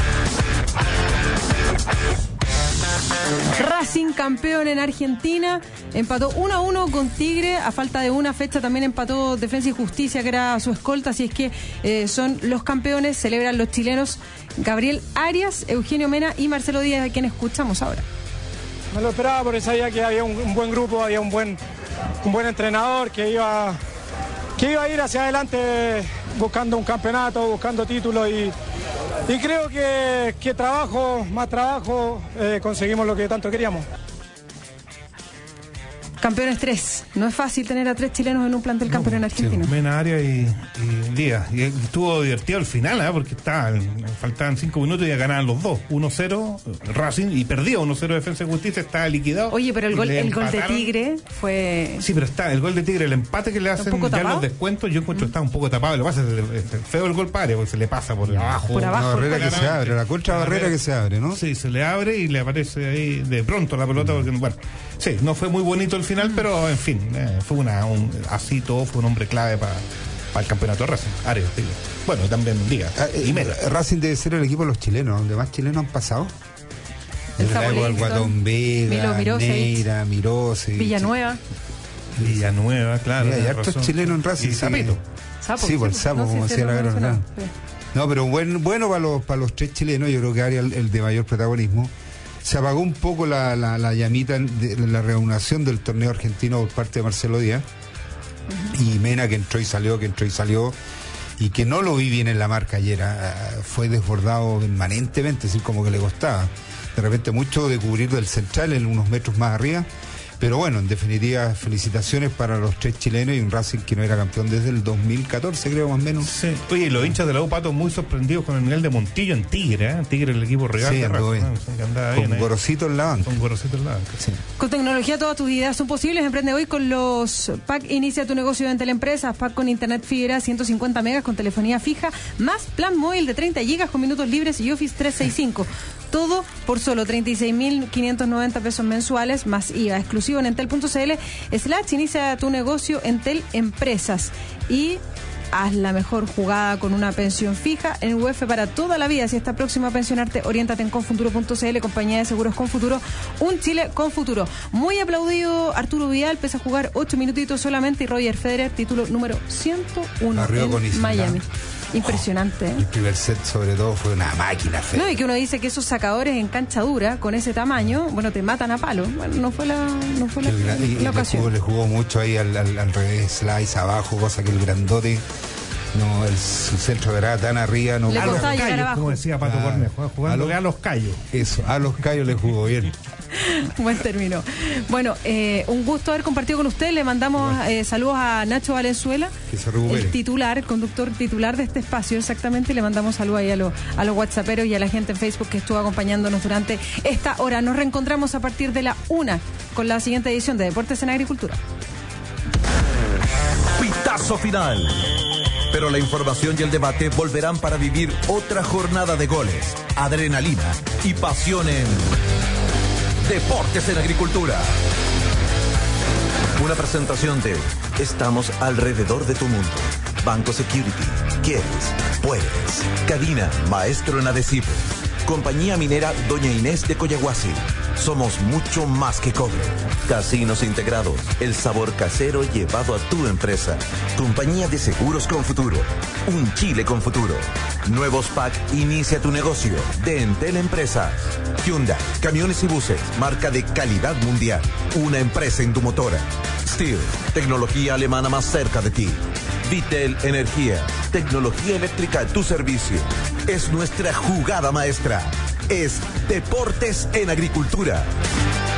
Racing campeón en Argentina, empató uno a uno con Tigre, a falta de una fecha también empató Defensa y Justicia, que era su escolta, así es que eh, son los campeones, celebran los chilenos Gabriel Arias, Eugenio Mena y Marcelo Díaz, a quien escuchamos ahora. Me lo esperaba porque sabía que había un, un buen grupo, había un buen, un buen entrenador que iba, que iba a ir hacia adelante buscando un campeonato, buscando títulos y... Y creo que, que trabajo, más trabajo, eh, conseguimos lo que tanto queríamos. Campeones tres. No es fácil tener a tres chilenos en un plantel campeón en Argentina. Sí, Mena, Arias y, y Díaz. Y estuvo divertido al final, ¿eh? Porque estaban, faltaban cinco minutos y ya ganaban los dos. uno cero Racing y perdía uno cero Defensa y Justicia, estaba liquidado. Oye, pero el gol, el gol de Tigre fue... Sí, pero está, el gol de Tigre, el empate que le hacen ya en los descuentos, yo encuentro que está un poco tapado. Lo que pasa es que es feo el gol para Arias, porque se le pasa por abajo. Por abajo. La barrera que se abre, la contra barrera que se abre, ¿no? Sí, se le abre y le aparece ahí de pronto la pelota, porque, bueno, sí, no fue muy bonito el final, pero en fin, eh, fue una, un, así todo fue un hombre clave para pa el campeonato de Racing. Arias, digo. Bueno, también Díaz. Ah, eh, y Mena. Racing debe ser el equipo de los chilenos, donde más chilenos han pasado. El el Guatón Vega, Neira, Mirose, Villanueva. Villanueva, claro. Mira, hay hartos chilenos en Racing. Y Sapito. Sapo, sí, por el Sapo, no, como sí, decía la no, verdad. sí. No, pero buen, bueno para los, para los tres chilenos, yo creo que Arias el, el de mayor protagonismo. Se apagó un poco la, la, la llamita de la reanudación del torneo argentino por parte de Marcelo Díaz. Uh-huh. Y Mena, que entró y salió, que entró y salió, y que no lo vi bien en la marca ayer. Fue desbordado permanentemente, así como que le costaba. De repente mucho de cubrir del central en unos metros más arriba. Pero bueno, en definitiva, felicitaciones para los tres chilenos y un Racing que no era campeón desde el dos mil catorce, creo, más o menos. Sí. Oye, y los hinchas de la U, Pato, muy sorprendidos con el nivel de Montillo en Tigre, ¿eh? Tigre, el equipo rival sí, de Racing. ¿no? Con Gorosito en la banca. Con Gorosito en la banca. Sí. Con tecnología todas tus ideas son posibles. Emprende hoy con los Pack Inicia tu negocio en Teleempresas. Pack con internet fibra ciento cincuenta megas con telefonía fija, más plan móvil de treinta gigas con minutos libres y Office trescientos sesenta y cinco. Todo por solo treinta y seis mil quinientos noventa pesos mensuales, más I V A. Exclusivo en entel.cl slash inicia tu negocio Entel Empresas. Y haz la mejor jugada con una pensión fija en U F para toda la vida. Si estás próximo a pensionarte, oriéntate en confuturo punto c l, compañía de seguros con futuro, un Chile con futuro. Muy aplaudido Arturo Vidal, pese a jugar ocho minutitos solamente, y Roger Federer, título número ciento uno en Miami. Impresionante, ¿eh? El primer set, sobre todo, fue una máquina fea. No, y que uno dice que esos sacadores en cancha dura, con ese tamaño, bueno, te matan a palo. Bueno, no fue la, no fue la, el, la, y, la ocasión. Le jugó, le jugó mucho ahí al, al, al revés, slice abajo, cosa que el grandote, no, el, su centro de grada tan arriba, no. Le a los costaba llegar callos, abajo. como decía Pato Ah, Cornejo, jugando a los, a los callos. Eso, a los callos le jugó bien. Buen término. Bueno, eh, un gusto haber compartido con usted. Le mandamos eh, saludos a Nacho Valenzuela, que se recupere. El titular, conductor titular de este espacio, exactamente. Le mandamos saludos ahí a, lo, a los whatsapperos y a la gente en Facebook que estuvo acompañándonos durante esta hora. Nos reencontramos a partir de la una con la siguiente edición de Deportes en Agricultura. Pitazo final. Pero la información y el debate volverán para vivir otra jornada de goles, adrenalina y pasión en Deportes en Agricultura. Una presentación de Estamos alrededor de tu mundo. Banco Security. ¿Quieres? Puedes. Cadina, maestro en adhesivo. Compañía minera Doña Inés de Coyahuasi. Somos mucho más que cobre. Casinos integrados. El sabor casero llevado a tu empresa. Compañía de seguros con futuro. Un Chile con futuro. Nuevos Pack Inicia tu negocio. De Entel Empresas. Hyundai. Camiones y buses. Marca de calidad mundial. Una empresa indumotora. Steel. Tecnología alemana más cerca de ti. Vitel Energía. Tecnología eléctrica a tu servicio. Es nuestra jugada maestra. Es Deportes en Agricultura.